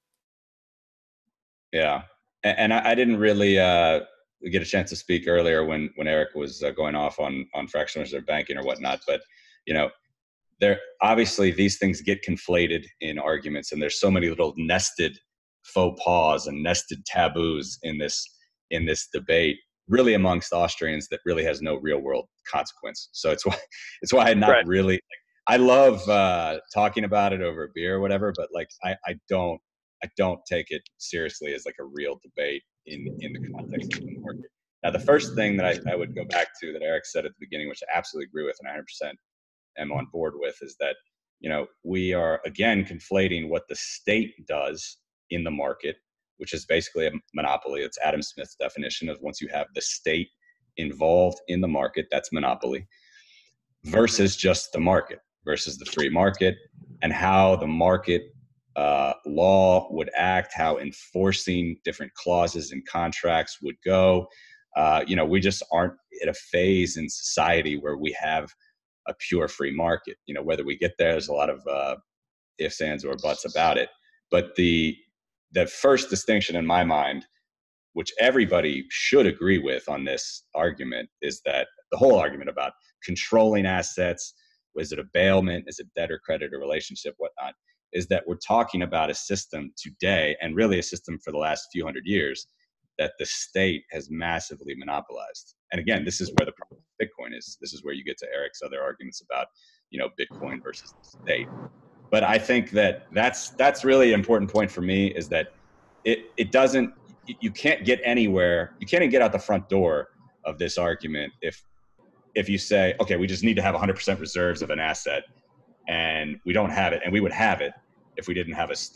Yeah, and, and I, I didn't really, uh, we get a chance to speak earlier when when Eric was uh, going off on on fractional reserve banking or whatnot, but you know, there obviously these things get conflated in arguments, and there's so many little nested faux pas and nested taboos in this in this debate, really amongst Austrians, that really has no real world consequence. So it's why it's why I'm not right. really. Like, I love uh, talking about it over a beer or whatever, but like I I don't I don't take it seriously as like a real debate in, in the context of the market. Now, the first thing that I, I would go back to that Eric said at the beginning, which I absolutely agree with and one hundred percent am on board with, is that, you know, we are, again, conflating what the state does in the market, which is basically a monopoly. It's Adam Smith's definition of once you have the state involved in the market, that's monopoly, versus just the market, versus the free market, and how the market Uh, law would act, how enforcing different clauses and contracts would go. Uh, you know, we just aren't at a phase in society where we have a pure free market. You know, whether we get there, there's a lot of uh, ifs, ands, or buts about it. But the the first distinction in my mind, which everybody should agree with on this argument, is that the whole argument about controlling assets, is it a bailment, is it debtor-creditor relationship, whatnot, is that we're talking about a system today, and really a system for the last few hundred years, that the state has massively monopolized. And again, this is where the problem with Bitcoin is. This is where you get to Eric's other arguments about, you know, Bitcoin versus the state. But I think that that's that's really an important point for me, is that it it doesn't, you can't get anywhere, you can't even get out the front door of this argument if if you say, okay, we just need to have one hundred percent reserves of an asset, and we don't have it, and we would have it if we didn't have a state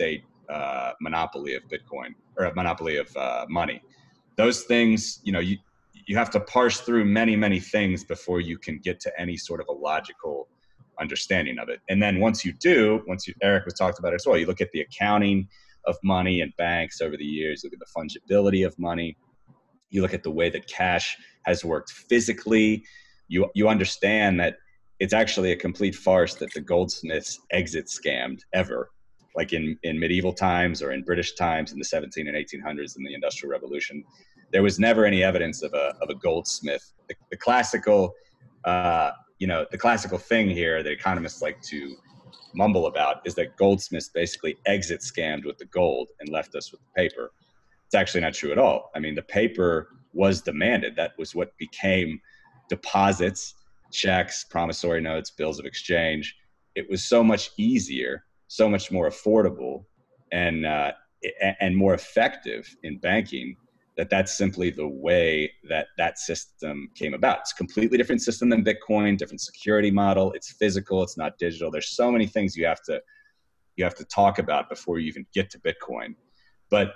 uh, monopoly of Bitcoin or a monopoly of uh, money. Those things, you know, you, you have to parse through many, many things before you can get to any sort of a logical understanding of it. And then once you do, once you, Eric was talked about it as well, you look at the accounting of money and banks over the years, look at the fungibility of money, you look at the way that cash has worked physically, you, you understand that it's actually a complete farce that the goldsmiths exit scammed ever, like in, in medieval times or in British times in the seventeen and eighteen hundreds in the Industrial Revolution. There was never any evidence of a, of a goldsmith. The, the classical, uh, you know, the classical thing here that economists like to mumble about is that goldsmiths basically exit scammed with the gold and left us with the paper. It's actually not true at all. I mean, the paper was demanded. That was what became deposits, checks, promissory notes, bills of exchange. It was so much easier, so much more affordable, and uh, and more effective in banking that that's simply the way that that system came about. It's a completely different system than Bitcoin, different security model. It's physical, it's not digital. There's so many things you have to you have to talk about before you even get to Bitcoin. But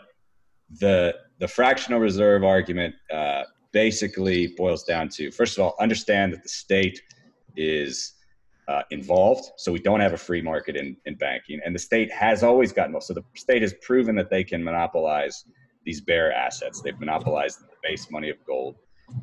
the the fractional reserve argument uh, basically boils down to, first of all, understand that the state is uh, involved. So we don't have a free market in, in banking, and the state has always gotten involved. So the state has proven that they can monopolize these bare assets. They've monopolized the base money of gold.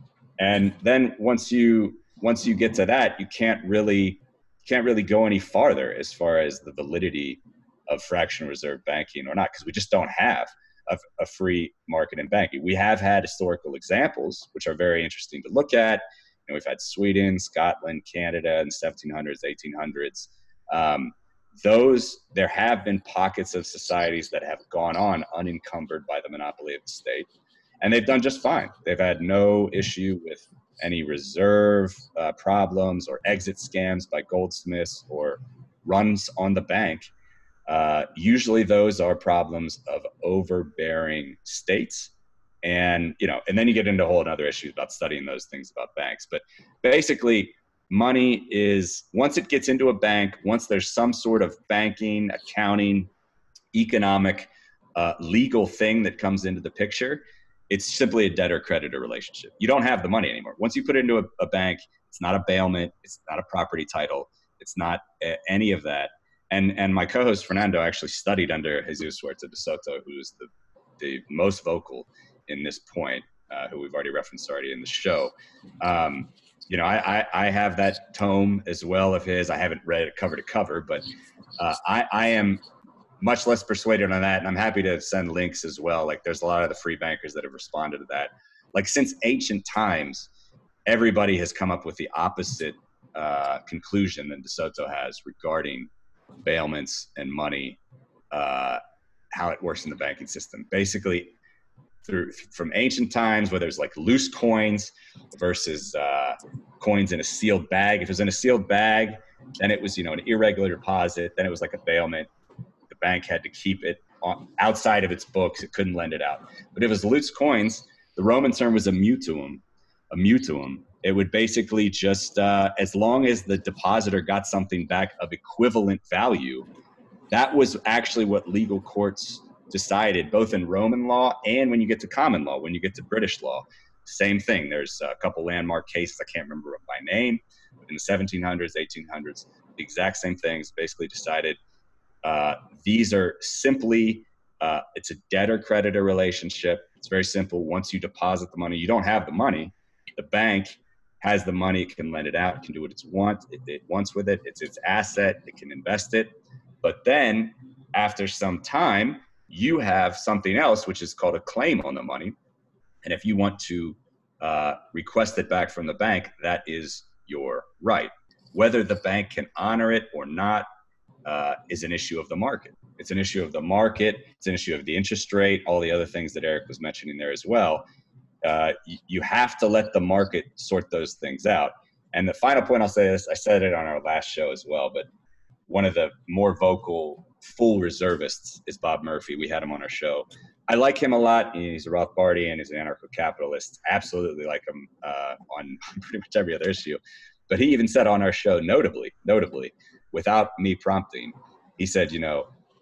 And then once you once you get to that, you can't really can't really go any farther as far as the validity of fractional reserve banking or not, because we just don't have a, a free market in banking. We have had historical examples, which are very interesting to look at. And we've had Sweden, Scotland, Canada in the seventeen hundreds, eighteen hundreds. Um, those, there have been pockets of societies that have gone on unencumbered by the monopoly of the state, and they've done just fine. They've had no issue with any reserve uh, problems or exit scams by goldsmiths or runs on the bank. Uh, usually those are problems of overbearing states. And, you know, and then you get into a whole other issues about studying those things about banks. But basically, money is, once it gets into a bank, once there's some sort of banking, accounting, economic, uh, legal thing that comes into the picture, it's simply a debtor-creditor relationship. You don't have the money anymore. Once you put it into a, a bank, it's not a bailment, it's not a property title, it's not uh, any of that. And and my co-host Fernando actually studied under Jesus Huerta de Soto, who's the, the most vocal in this point, uh, who we've already referenced already in the show. Um, you know, I, I, I have that tome as well of his. I haven't read it cover to cover, but uh, I, I am much less persuaded on that. And I'm happy to send links as well. Like there's a lot of the free bankers that have responded to that. Like since ancient times, everybody has come up with the opposite uh, conclusion than De Soto has regarding bailments and money, uh, how it works in the banking system. Basically, through from ancient times, where there's like loose coins versus uh, coins in a sealed bag. If it was in a sealed bag, then it was, you know, an irregular deposit. Then it was like a bailment. The bank had to keep it on, outside of its books. It couldn't lend it out. But if it was loose coins, the Roman term was a mutuum. A mutuum. It would basically just, uh, as long as the depositor got something back of equivalent value, that was actually what legal courts decided, both in Roman law and when you get to common law, when you get to British law. Same thing. There's a couple landmark cases, I can't remember by name, but in the seventeen hundreds, eighteen hundreds, the exact same things basically decided. Uh, these are simply, uh, it's a debtor-creditor relationship. It's very simple. Once you deposit the money, you don't have the money. The bank has the money, it can lend it out, it can do what it wants, it, it wants with it, it's its asset, it can invest it. But then after some time, you have something else, which is called a claim on the money. And if you want to uh, request it back from the bank, that is your right. Whether the bank can honor it or not uh, is an issue of the market. It's an issue of the market, it's an issue of the interest rate, all the other things that Eric was mentioning there as well. Uh, you, you have to let the market sort those things out. And the final point I'll say is, I said it on our last show as well, but one of the more vocal full reservists is Bob Murphy. We had him on our show. I like him a lot. He's a Rothbardian, he's an anarcho-capitalist. Absolutely like him uh, on pretty much every other issue. But he even said on our show, notably, notably, without me prompting, he said, you know, okay,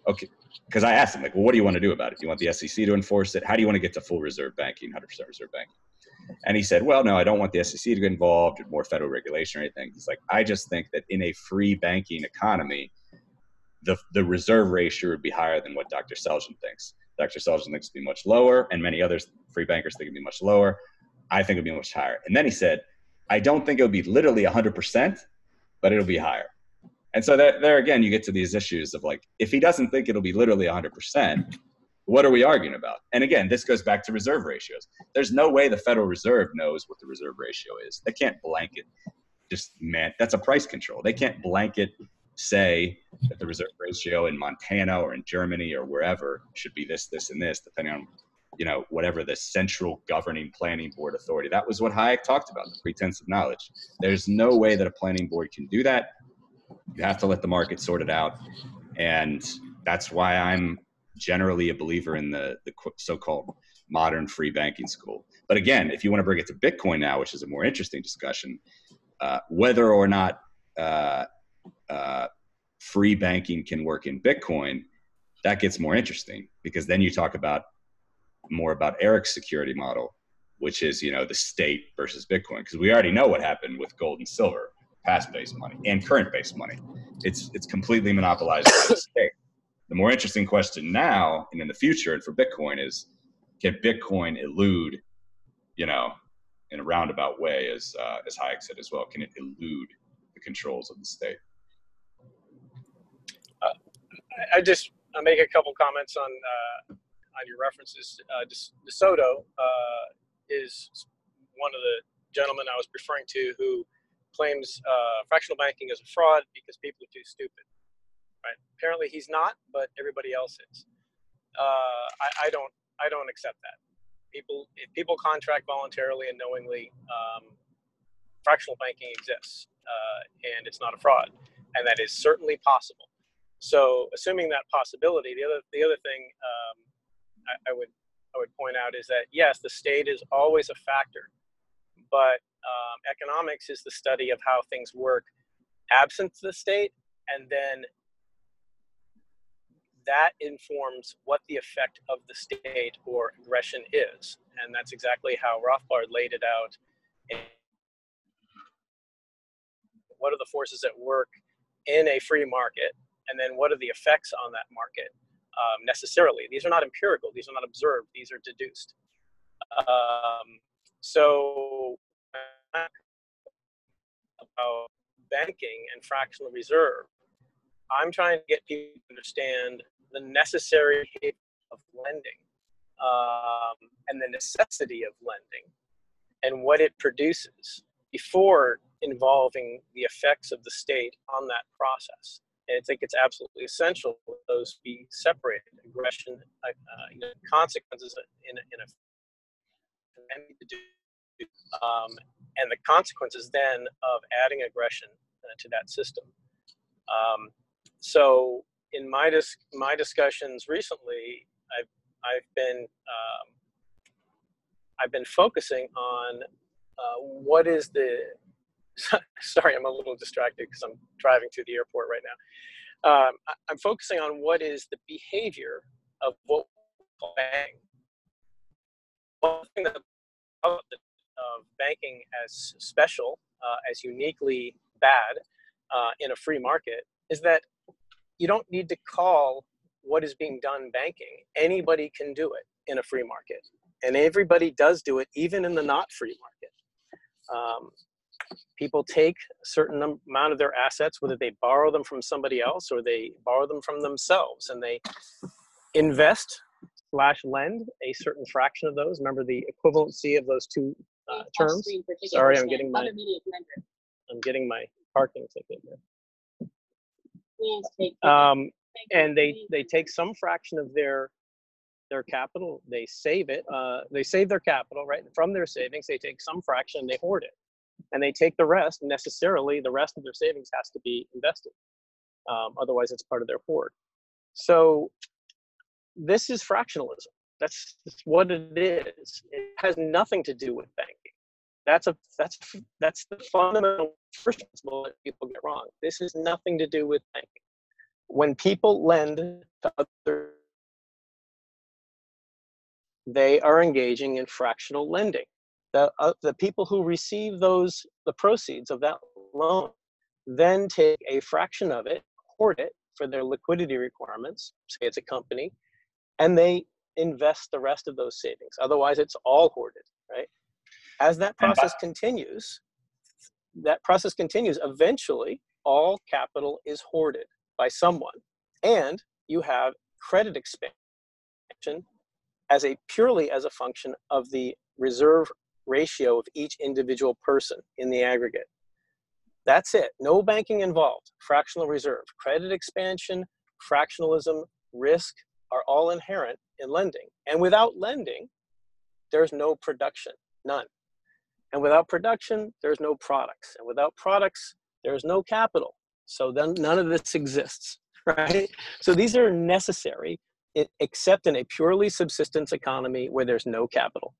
because I asked him, like, well, what do you want to do about it? Do you want the S E C to enforce it? How do you want to get to full reserve banking, one hundred percent reserve banking? And he said, well, no, I don't want the S E C to get involved, or more federal regulation or anything. He's like, I just think that in a free banking economy, the the reserve ratio would be higher than what Doctor Selgin thinks. Doctor Selgin thinks it would be much lower, and many others, free bankers, think it would be much lower. I think it would be much higher. And then he said, I don't think it would be literally one hundred percent, but it'll be higher. And so there, there again, you get to these issues of like, if he doesn't think it'll be literally one hundred percent, what are we arguing about? And again, this goes back to reserve ratios. There's no way the Federal Reserve knows what the reserve ratio is. They can't blanket just, man, that's a price control. They can't blanket say that the reserve ratio in Montana or in Germany or wherever should be this, this, and this, depending on, you know, whatever the central governing planning board authority. That was what Hayek talked about, the pretense of knowledge. There's no way that a planning board can do that. You have to let the market sort it out. And that's why I'm generally a believer in the, the so-called modern free banking school. But again, if you want to bring it to Bitcoin now, which is a more interesting discussion, uh, whether or not uh, uh, free banking can work in Bitcoin, that gets more interesting, because then you talk about more about Eric's security model, which is, you know, the state versus Bitcoin, because we already know what happened with gold and silver, past-based money and current-based money. It's it's completely monopolized by the state. The more interesting question now and in the future and for Bitcoin is, can Bitcoin elude, you know, in a roundabout way, as uh, as Hayek said as well, can it elude the controls of the state? Uh, I just I'll make a couple comments on uh, on your references. Uh, De Soto uh, is one of the gentlemen I was referring to who claims uh, fractional banking is a fraud because people are too stupid. Right? Apparently he's not, but everybody else is. Uh, I, I don't I don't accept that. People if people contract voluntarily and knowingly, um, fractional banking exists, uh, and it's not a fraud, and that is certainly possible. So, assuming that possibility, the other the other thing um, I, I would I would point out is that yes, the state is always a factor, but um, economics is the study of how things work absent the state, and then that informs what the effect of the state or aggression is, and that's exactly how Rothbard laid it out. What are the forces at work in a free market? And then what are the effects on that market um, necessarily? These are not empirical. These are not observed. These are deduced. Um, so about banking and fractional reserve, I'm trying to get people to understand the necessary of lending um, and the necessity of lending and what it produces before involving the effects of the state on that process. And I think it's absolutely essential that those be separated. Aggression, uh, you know, consequences in a, in a um, and the consequences then of adding aggression uh, to that system. Um, so in my dis my discussions recently, I've I've been um, I've been focusing on uh, what is the sorry, I'm a little distracted because I'm driving through the airport right now. Um, I, I'm focusing on what is the behavior of what we call banking. One thing that of banking as special, uh, as uniquely bad uh, in a free market is that you don't need to call what is being done banking. Anybody can do it in a free market, and everybody does do it, even in the not free market. Um, people take a certain amount of their assets, whether they borrow them from somebody else or they borrow them from themselves, and they invest slash lend a certain fraction of those. Remember the equivalency of those two uh, terms. Sorry, I'm getting my I'm getting my parking ticket here. Um, and they they take some fraction of their their capital, they save it, uh, they save their capital, right? From their savings, they take some fraction, they hoard it. And they take the rest, necessarily the rest of their savings has to be invested. Um, otherwise, it's part of their hoard. So this is fractionalism. That's, that's what it is. It has nothing to do with banking. That's a that's that's the fundamental first principle that people get wrong. This has nothing to do with banking. when people lend to others, they are engaging in fractional lending. The, uh, the people who receive those, the proceeds of that loan, then take a fraction of it, hoard it for their liquidity requirements, say it's a company, and they invest the rest of those savings. Otherwise, it's all hoarded, right? As that process continues, that process continues, eventually all capital is hoarded by someone. And you have credit expansion as a purely as a function of the reserve ratio of each individual person in the aggregate. That's it. No banking involved. Fractional reserve. Credit expansion, fractionalism, risk are all inherent in lending. And without lending, there's no production, none. And without production, there's no products. And without products, there's no capital. So then none of this exists, right? So these are necessary, except in a purely subsistence economy where there's no capital.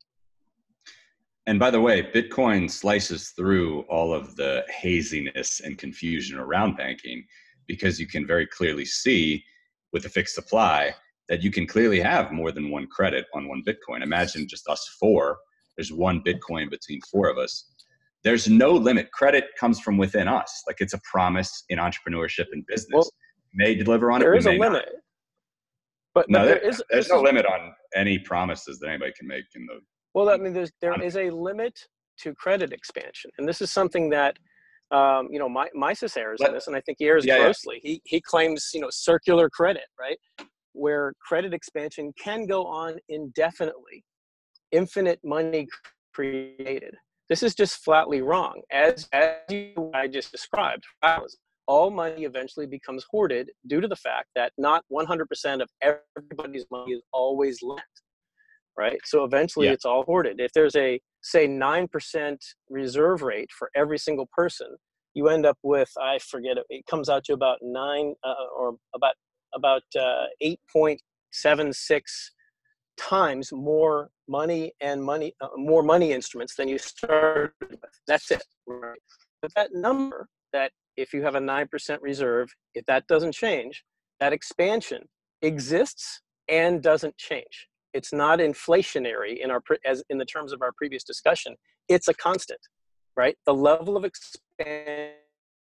And by the way, Bitcoin slices through all of the haziness and confusion around banking, because you can very clearly see with a fixed supply that you can clearly have more than one credit on one Bitcoin. Imagine just us four. There's one Bitcoin between four of us. There's no limit. Credit comes from within us. Like, it's a promise in entrepreneurship and business. Well, may deliver on there it. There is a limit. Not. But, no, but there, there is, there's no is, limit on any promises that anybody can make in the. Well, I mean, there's, there is a limit to credit expansion. And this is something that, um, you know, my, Mises errs in this, and I think he errs yeah, grossly. Yeah. He, he claims, you know, circular credit, right? Where credit expansion can go on indefinitely, infinite money created. This is just flatly wrong. As, as you, I just described, all money eventually becomes hoarded due to the fact that not one hundred percent of everybody's money is always lent, right? So eventually yeah. it's all hoarded. If there's a, say, nine percent reserve rate for every single person, you end up with, I forget, it, it comes out to about nine uh, or about, about uh, eight point seven six times more money and money, uh, more money instruments than you started with. That's it, right? But that number, that if you have a nine percent reserve, if that doesn't change, that expansion exists and doesn't change. It's not inflationary in our, as in the terms of our previous discussion. It's a constant, right? The level of expansion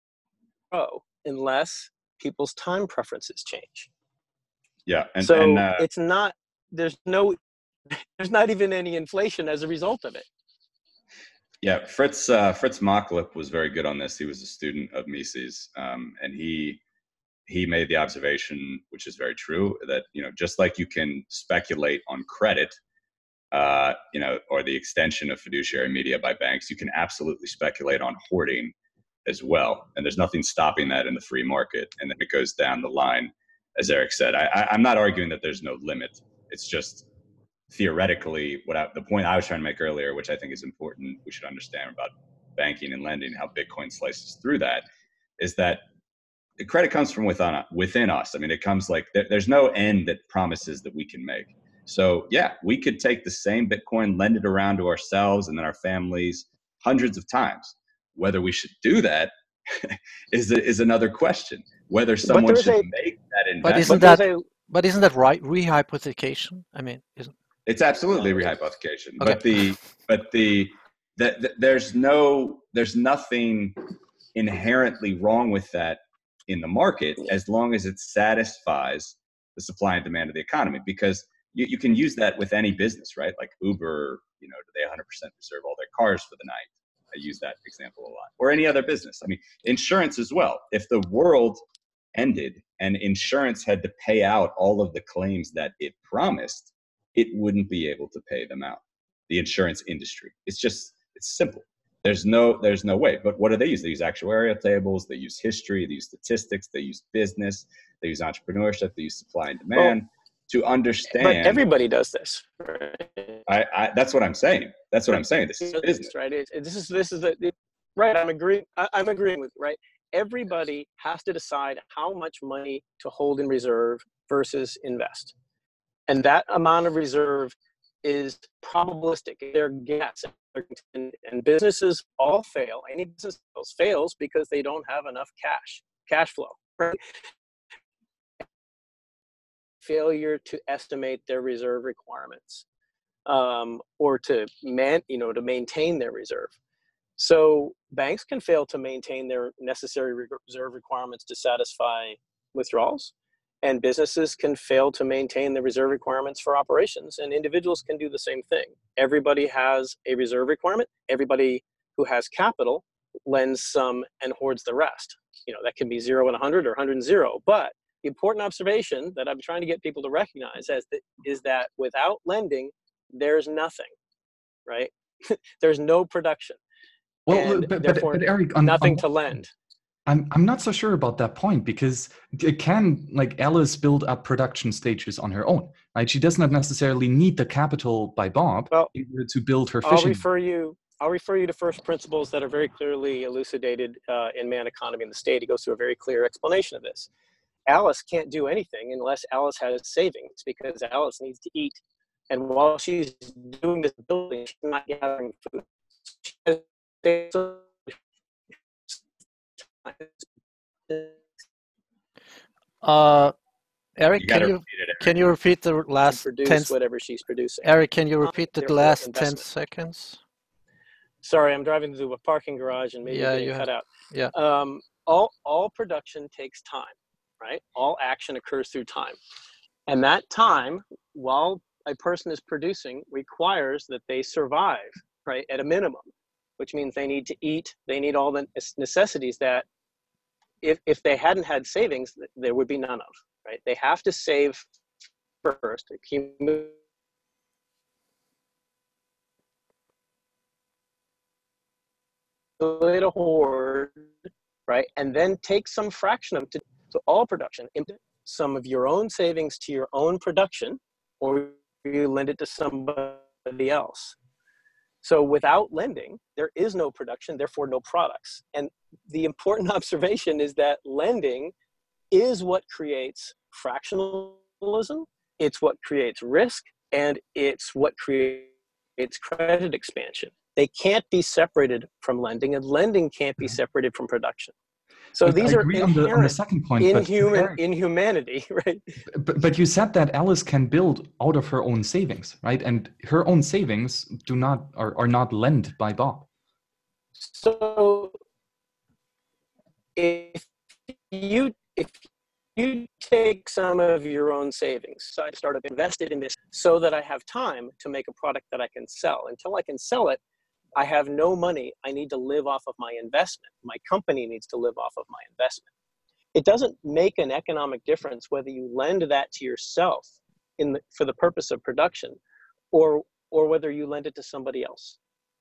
grow unless people's time preferences change. Yeah, and so and, uh, it's not. There's no. There's not even any inflation as a result of it. Yeah, Fritz uh, Fritz Machlup was very good on this. He was a student of Mises, um, and he he made the observation, which is very true, that, you know, just like you can speculate on credit, uh, you know, or the extension of fiduciary media by banks, you can absolutely speculate on hoarding as well. And there's nothing stopping that in the free market. And then it goes down the line, as Eric said. I, I, I'm not arguing that there's no limit. It's just theoretically, what I, the point I was trying to make earlier, which I think is important, we should understand about banking and lending, how Bitcoin slices through that, is that the credit comes from within, within us. I mean, it comes like, there, there's no end that promises that we can make. So yeah, we could take the same Bitcoin, lend it around to ourselves and then our families hundreds of times. Whether we should do that is is another question. Whether someone should a, make that investment. But isn't that, a, but isn't that right? Rehypothecation? I mean, isn't it's absolutely rehypothecation. Okay. But the but the, the, the there's no there's nothing inherently wrong with that in the market, as long as it satisfies the supply and demand of the economy. Because you, you can use that with any business, right? Like Uber, you know, do they one hundred percent reserve all their cars for the night? I use that example a lot. Or any other business. I mean, insurance as well. If the world ended and insurance had to pay out all of the claims that it promised, it wouldn't be able to pay them out. The insurance industry. It's just, it's simple. There's no, there's no way. But what do they use? They use actuarial tables. They use history. They use statistics. They use business. They use entrepreneurship. They use supply and demand well, to understand. But everybody does this. Right? I, I, that's what I'm saying. That's what I'm saying. This is business, right? It, it, this is this is the it, right. I'm agreeing. I, I'm agreeing with you, right. Everybody has to decide how much money to hold in reserve versus invest, and that amount of reserve is probabilistic. They're guess. And, and businesses all fail. Any business fails because they don't have enough cash, cash flow. Right? failure to estimate their reserve requirements, um, or to man, you know, to maintain their reserve. So banks can fail to maintain their necessary reserve requirements to satisfy withdrawals, and businesses can fail to maintain the reserve requirements for operations, and individuals can do the same thing. Everybody has a reserve requirement. Everybody who has capital lends some and hoards the rest. You know, that can be zero and one hundred or one hundred and zero. But the important observation that I'm trying to get people to recognize is that, is that without lending, there's nothing, right? There's no production. Well, And but, but, therefore, but Eric, on, nothing on, to lend. I'm I'm not so sure about that point, because it can, like, Alice build up production stages on her own, right? She does not necessarily need the capital by Bob well, in order to build her I'll fishing. refer you. I'll refer you to first principles that are very clearly elucidated uh, in Man, Economy, and the State. He goes through a very clear explanation of this. Alice can't do anything unless Alice has savings, because Alice needs to eat. And while she's doing this building, she's not gathering food. She has Uh, Eric, You can gotta you repeat it, Eric. can you repeat the to last ten? produce whatever she's producing. Eric, can you repeat the Therefore, last ten investment. seconds? Sorry, I'm driving through a parking garage and maybe Yeah, getting you cut have- out. yeah. Um, all all production takes time, right? All action occurs through time, and that time, while a person is producing, requires that they survive, right, at a minimum, which means they need to eat. They need all the necessities that, if if they hadn't had savings, there would be none of, right? They have to save first, accumulate a hoard, right? And then take some fraction of it. So all production, input some of your own savings to your own production, or you lend it to somebody else. So without lending, there is no production, therefore no products. And the important observation is that lending is what creates fractionalism, it's what creates risk, and it's what creates credit expansion. They can't be separated from lending, and lending can't be separated from production. So I- these I are agree on the, on the inherent second point, in but human Eric, in humanity, right? But, but you said that Alice can build out of her own savings, right? And her own savings do not are, are not lent by Bob. So if you if you take some of your own savings, so I started invested in this so that I have time to make a product that I can sell. Until I can sell it, I have no money. I need to live off of my investment. My company needs to live off of my investment. It doesn't make an economic difference whether you lend that to yourself in the, for the purpose of production, or or whether you lend it to somebody else.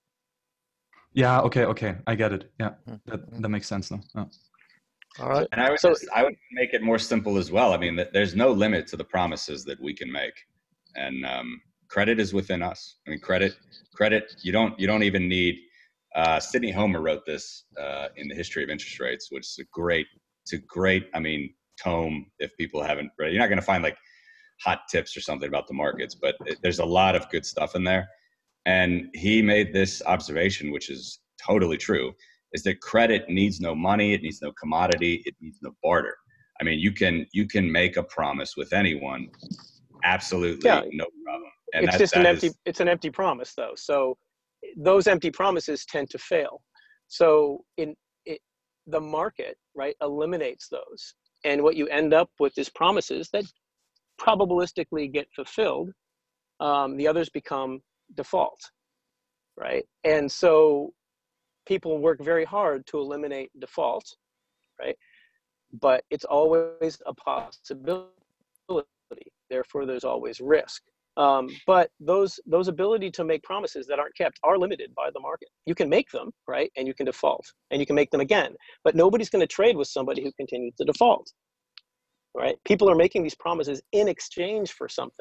Yeah, okay, okay, I get it. Yeah, that, that makes sense now. Oh. All right. And I would, So- just, I would make it more simple as well. I mean, th- there's no limit to the promises that we can make, and um, credit is within us. I mean, credit, credit. You don't, you don't even need. Uh, Sidney Homer wrote this uh, in the History of Interest Rates, which is a great, it's a great, I mean, tome. If people haven't read, you're not going to find like hot tips or something about the markets, but it, there's a lot of good stuff in there. And he made this observation, which is totally true, is that credit needs no money, it needs no commodity, it needs no barter. I mean, you can you can make a promise with anyone, absolutely Yeah. no problem. And It's that, just an that empty, is- it's an empty promise though. So those empty promises tend to fail. So in it, the market, right, eliminates those. And what you end up with is promises that probabilistically get fulfilled. Um, the others become default, right? And so people work very hard to eliminate default, right? But it's always a possibility. Therefore, there's always risk. Um, but those those ability to make promises that aren't kept are limited by the market. You can make them, right? And you can default, and you can make them again. But nobody's going to trade with somebody who continues to default, right? People are making these promises in exchange for something.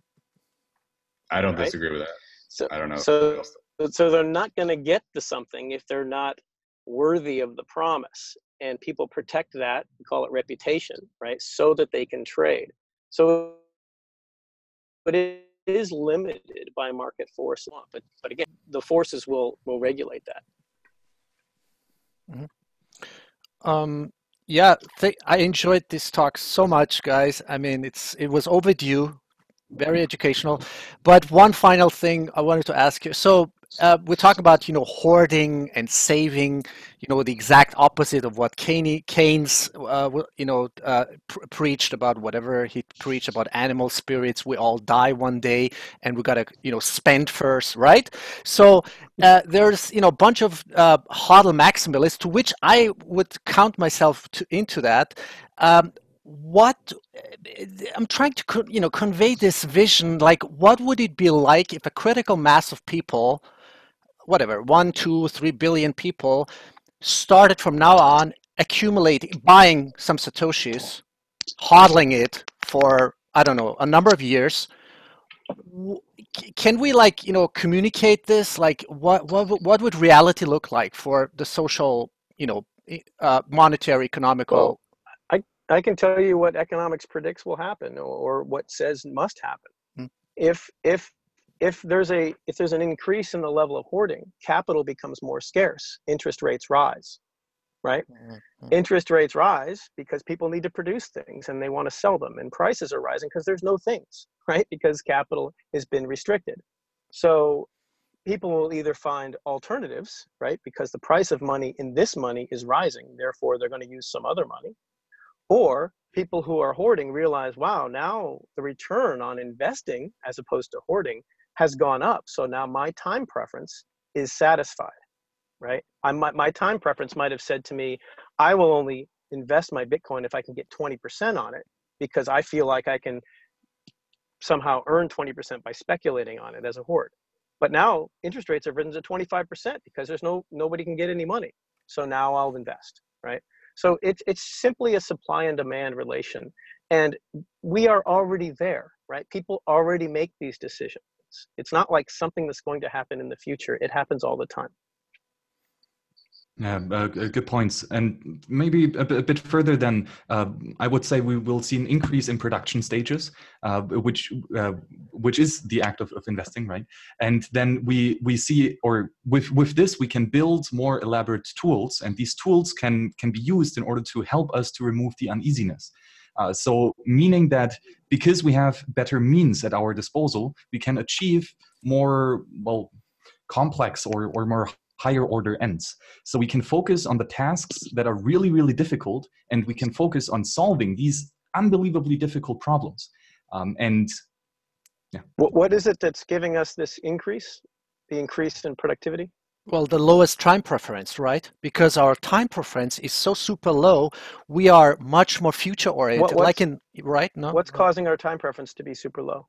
I don't right? disagree with that. So, I don't know. So, so they're not going to get the something if they're not worthy of the promise. And people protect that, we call it reputation, right? So that they can trade. So, but it is limited by market force. But, but again, the forces will, will regulate that. Mm-hmm. Um, Yeah, th- I enjoyed this talk so much, guys. I mean, it's it was overdue, very educational. But one final thing I wanted to ask you. So uh, we're talking about, you know, hoarding and saving, you know, the exact opposite of what Keynes, Keynes uh, w- you know, uh, pr- preached about whatever he preached about animal spirits. We all die one day and we got to, you know, spend first, right? So uh, there's, you know, a bunch of uh, hodl maximalists to which I would count myself to, into that. Um, what I'm trying to co- you know convey this vision, like what would it be like if a critical mass of people, whatever, one, two, three billion people, started from now on accumulating, buying some satoshis, hodling it for, I don't know, a number of years. W- c- Can we, like, you know communicate this? Like what what w- what would reality look like for the social, you know e- uh, monetary, Well, economical? I I can tell you what economics predicts will happen, or, or what says must happen. Mm, If if if there's a if there's an increase in the level of hoarding, capital becomes more scarce. Interest rates rise, right? mm, mm, Interest rates rise because people need to produce things and they want to sell them, and prices are rising because there's no things, right? Because capital has been restricted. So people will either find alternatives, right? Because the price of money in this money is rising, therefore they're going to use some other money. Or people who are hoarding realize, wow, now the return on investing as opposed to hoarding has gone up. So now my time preference is satisfied, right? I might, my time preference might have said to me, I will only invest my Bitcoin if I can get twenty percent on it, because I feel like I can somehow earn twenty percent by speculating on it as a hoard. But now interest rates have risen to twenty-five percent because there's no, nobody can get any money. So now I'll invest, right? So it's, it's simply a supply and demand relation. And we are already there, right? People already make these decisions. It's not like something that's going to happen in the future. It happens all the time. Yeah, uh, g- good points. And maybe a, bit- a bit further than uh, I would say we will see an increase in production stages, uh, which uh, which is the act of, of investing, right? And then we we see, or with with this, we can build more elaborate tools, and these tools can can be used in order to help us to remove the uneasiness. Uh, so meaning that because we have better means at our disposal, we can achieve more, well, complex or, or more higher order ends. So we can focus on the tasks that are really, really difficult, and we can focus on solving these unbelievably difficult problems. Um, and yeah. What, what is it that's giving us this increase, the increase in productivity? Well, the lowest time preference, right? Because our time preference is so super low, we are much more future What, oriented. Like what's, in, right? No? what's causing our time preference to be super low?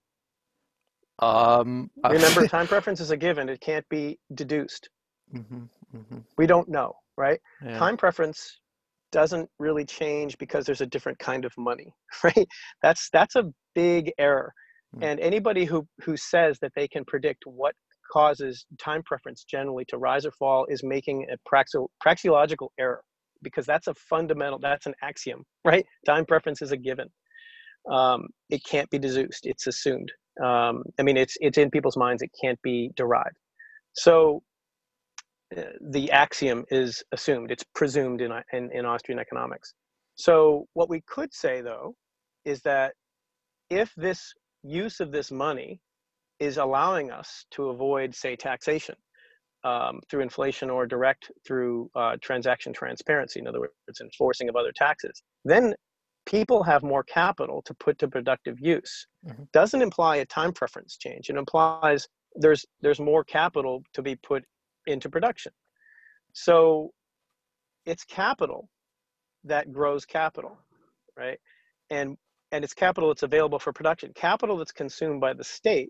Um, uh, Remember, time preference is a given. It can't be deduced. mhm, mhm, We don't know, right? yeah. Time preference doesn't really change because there's a different kind of money, right? That's that's a big error. Mm. And anybody who who says that they can predict what causes time preference generally to rise or fall is making a praxio, praxeological error, because that's a fundamental, that's an axiom, right? Time preference is a given. Um, it can't be deduced. It's assumed. Um, I mean, it's it's in people's minds. It can't be derived. So uh, the axiom is assumed. It's presumed in, in in Austrian economics. So what we could say, though, is that if this use of this money is allowing us to avoid, say, taxation um, through inflation, or direct through uh, transaction transparency, in other words, enforcing of other taxes, then people have more capital to put to productive use. Mm-hmm. Doesn't imply a time preference change. It implies there's there's more capital to be put into production. So it's capital that grows capital, right? And and it's capital that's available for production. Capital that's consumed by the state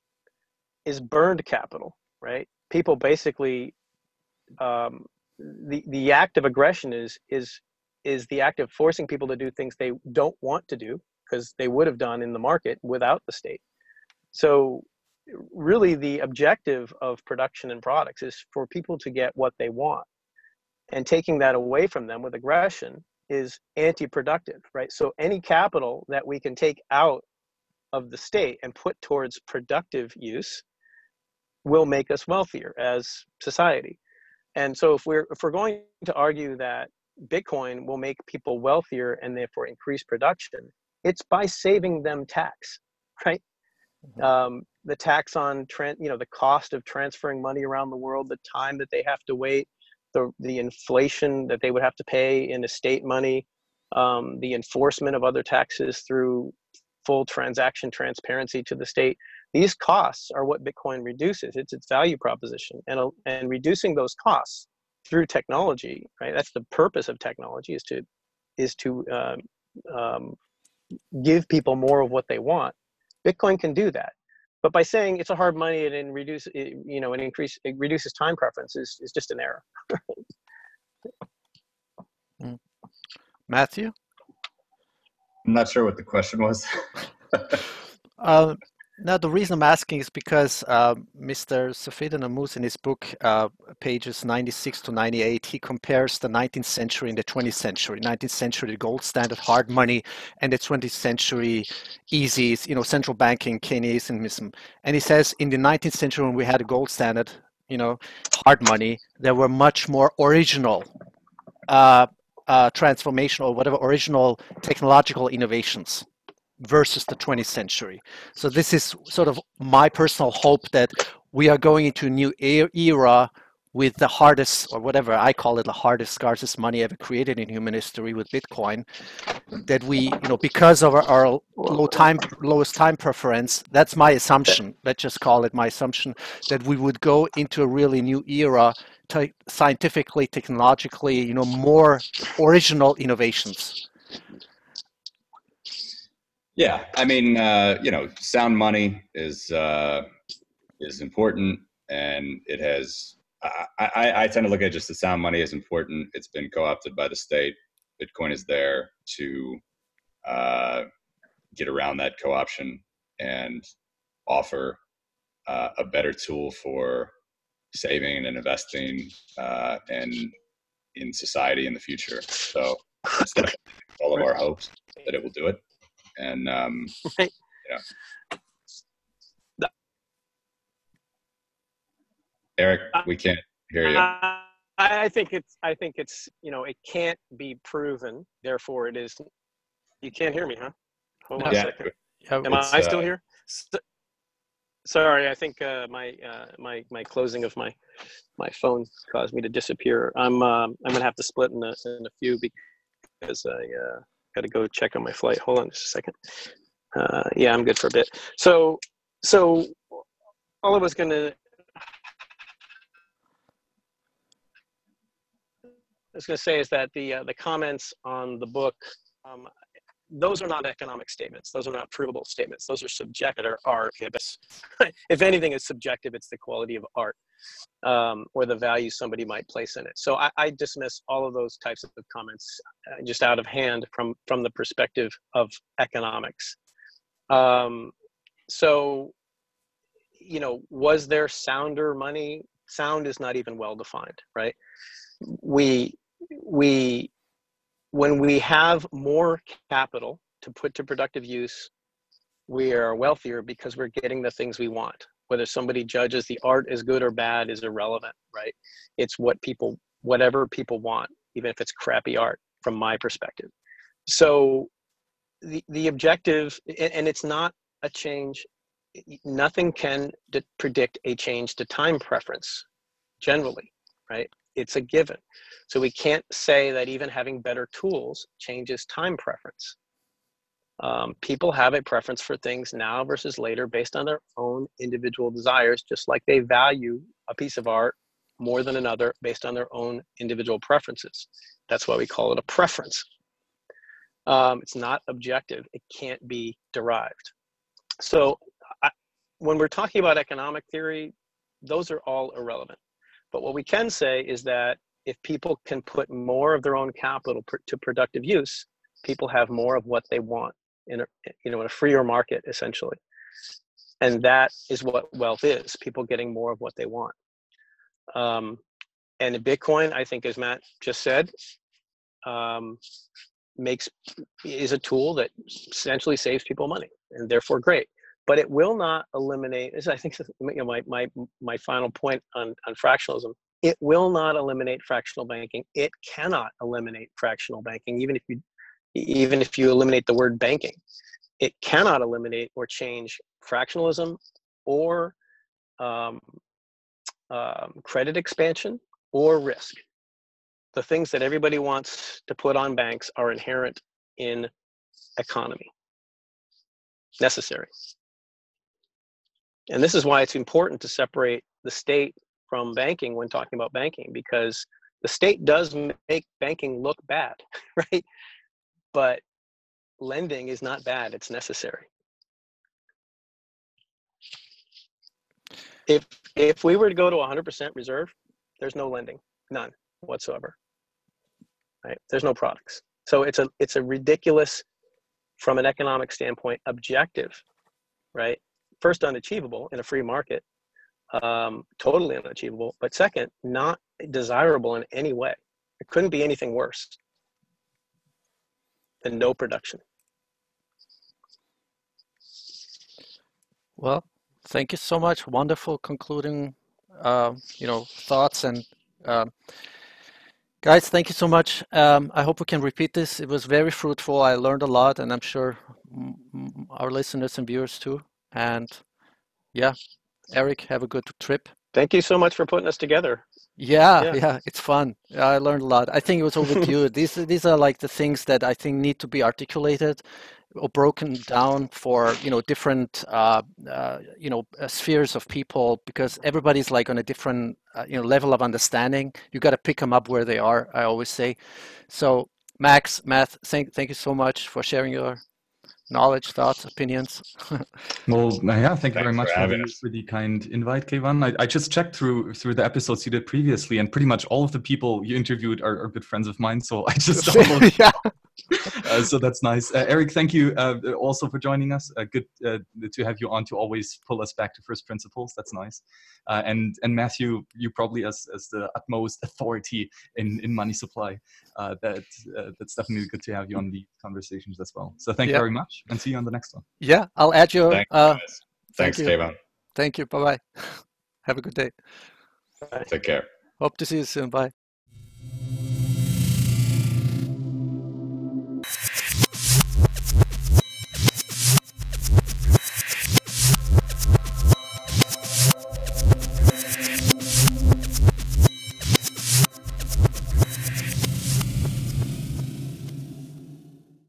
is burned capital, right? People basically, um, the the act of aggression is is is the act of forcing people to do things they don't want to do because they would have done in the market without the state. So really the objective of production and products is for people to get what they want, and taking that away from them with aggression is anti-productive, right? So any capital that we can take out of the state and put towards productive use will make us wealthier as society. And so if we're if we're going to argue that Bitcoin will make people wealthier and therefore increase production, it's by saving them tax, right? Mm-hmm. Um, the tax on, you know, the cost of transferring money around the world, the time that they have to wait, the the inflation that they would have to pay in estate money, um, the enforcement of other taxes through full transaction transparency to the state. These costs are what Bitcoin reduces. It's its value proposition, and and reducing those costs through technology, right? That's the purpose of technology, is to is to um, um, give people more of what they want. Bitcoin can do that, but by saying it's a hard money and then reduce, it, you know, and increase, it reduces time preference is is just an error. mm. Matthew? I'm not sure what the question was. uh, now, the reason I'm asking is because uh, Mister Safieddine Ammous, in his book, uh, pages ninety-six to ninety-eight, he compares the nineteenth century and the twentieth century. nineteenth century, the gold standard, hard money, and the twentieth century, easy, you know, central banking, Keynesianism. And he says in the nineteenth century, when we had a gold standard, you know, hard money, there were much more original uh, uh, transformation or whatever, original technological innovations versus the twentieth century. So this is sort of my personal hope that we are going into a new era with the hardest, or whatever I call it, the hardest, scarcest money ever created in human history with Bitcoin. That we, you know, because of our, our low time, lowest time preference, that's my assumption. Let's just call it my assumption, that we would go into a really new era, t- scientifically, technologically, you know, more original innovations. Yeah, I mean, uh, you know, sound money is uh, is important, and it has. I, I, I tend to look at just the sound money as important. It's been co-opted by the state. Bitcoin is there to uh, get around that co-option and offer uh, a better tool for saving and investing uh, and in society in the future. So it's definitely all of our hopes that it will do it. And um, right. yeah, Eric, we can't hear you. I, I think it's. I think it's. You know, it can't be proven. Therefore, it is. You can't hear me, huh? Hold on yeah, a second. Am I still uh, here? So, sorry, I think uh, my uh, my my closing of my my phone caused me to disappear. I'm um, I'm gonna have to split in a in a few because I. Uh, Got to go check on my flight. Hold on just a second. Uh, yeah, I'm good for a bit. So, so all I was going to, I was going to say is that the uh, the comments on the book, um, those are not economic statements. Those are not provable statements. Those are subjective or art. If anything is subjective, it's the quality of art um, or the value somebody might place in it. So I, I dismiss all of those types of comments uh, just out of hand from, from the perspective of economics. Um, so, you know, was there sounder money? Sound is not even well defined, right? We, we, when we have more capital to put to productive use, we are wealthier because we're getting the things we want. Whether somebody judges the art as good or bad is irrelevant, right? It's what people, whatever people want, even if it's crappy art from my perspective. So the, the objective, and it's not a change, nothing can predict a change to time preference generally, right? It's a given. So we can't say that even having better tools changes time preference. Um, people have a preference for things now versus later based on their own individual desires, just like they value a piece of art more than another based on their own individual preferences. That's why we call it a preference. Um, it's not objective. It can't be derived. So I, when we're talking about economic theory, those are all irrelevant. But what we can say is that if people can put more of their own capital pr- to productive use, people have more of what they want in a, you know, in a freer market, essentially. And that is what wealth is, people getting more of what they want. Um, and in Bitcoin, I think, as Matt just said, um, makes is a tool that essentially saves people money, and therefore great. But it will not eliminate, as I think, you know, my my my final point on, on fractionalism, It will not eliminate fractional banking. It cannot eliminate fractional banking, even if you, even if you eliminate the word banking. It cannot eliminate or change fractionalism or um, um, credit expansion or risk. The things that everybody wants to put on banks are inherent in economy, necessary. And this is why it's important to separate the state from banking when talking about banking, because the state does make banking look bad, right? But lending is not bad, it's necessary. If if we were to go to one hundred percent reserve, there's no lending, none whatsoever, right? There's no products. So it's a it's a ridiculous, from an economic standpoint, objective, right? First, unachievable in a free market, um, totally unachievable. But second, not desirable in any way. It couldn't be anything worse than no production. Well, thank you so much. Wonderful concluding, uh, you know, thoughts. And um, guys, thank you so much. Um, I hope we can repeat this. It was very fruitful. I learned a lot, and I'm sure our listeners and viewers too. And yeah, Eric, have a good trip. Thank you so much for putting us together. Yeah, Yeah. yeah, it's fun. I learned a lot. I think it was overdue. These these are like the things that I think need to be articulated or broken down for, you know, different uh, uh, you know uh, spheres of people, because everybody's like on a different uh, you know level of understanding. You got to pick them up where they are, I always say. So Max, Matt, thank thank you so much for sharing your knowledge, thoughts, opinions. Well, yeah, thank you Thanks very much for for having the, us. for the kind invite, Keyvan. I, I just checked through through the episodes you did previously, and pretty much all of the people you interviewed are, are good friends of mine. So I just downloaded. Yeah. Uh, so that's nice. Uh, Eric, thank you uh, also for joining us. Uh, good uh, to have you on to always pull us back to first principles. That's nice. Uh, and and Matthew, you probably as as the utmost authority in, in money supply. Uh, that uh, that's definitely good to have you on the conversations as well. So thank Yeah. you very much, and see you on the next one. Yeah, I'll add your. Thanks, Uh, guys. thank Thanks, you. Kayvon. Thank you. Bye bye. Have a good day. Take care. Hope to see you soon. Bye.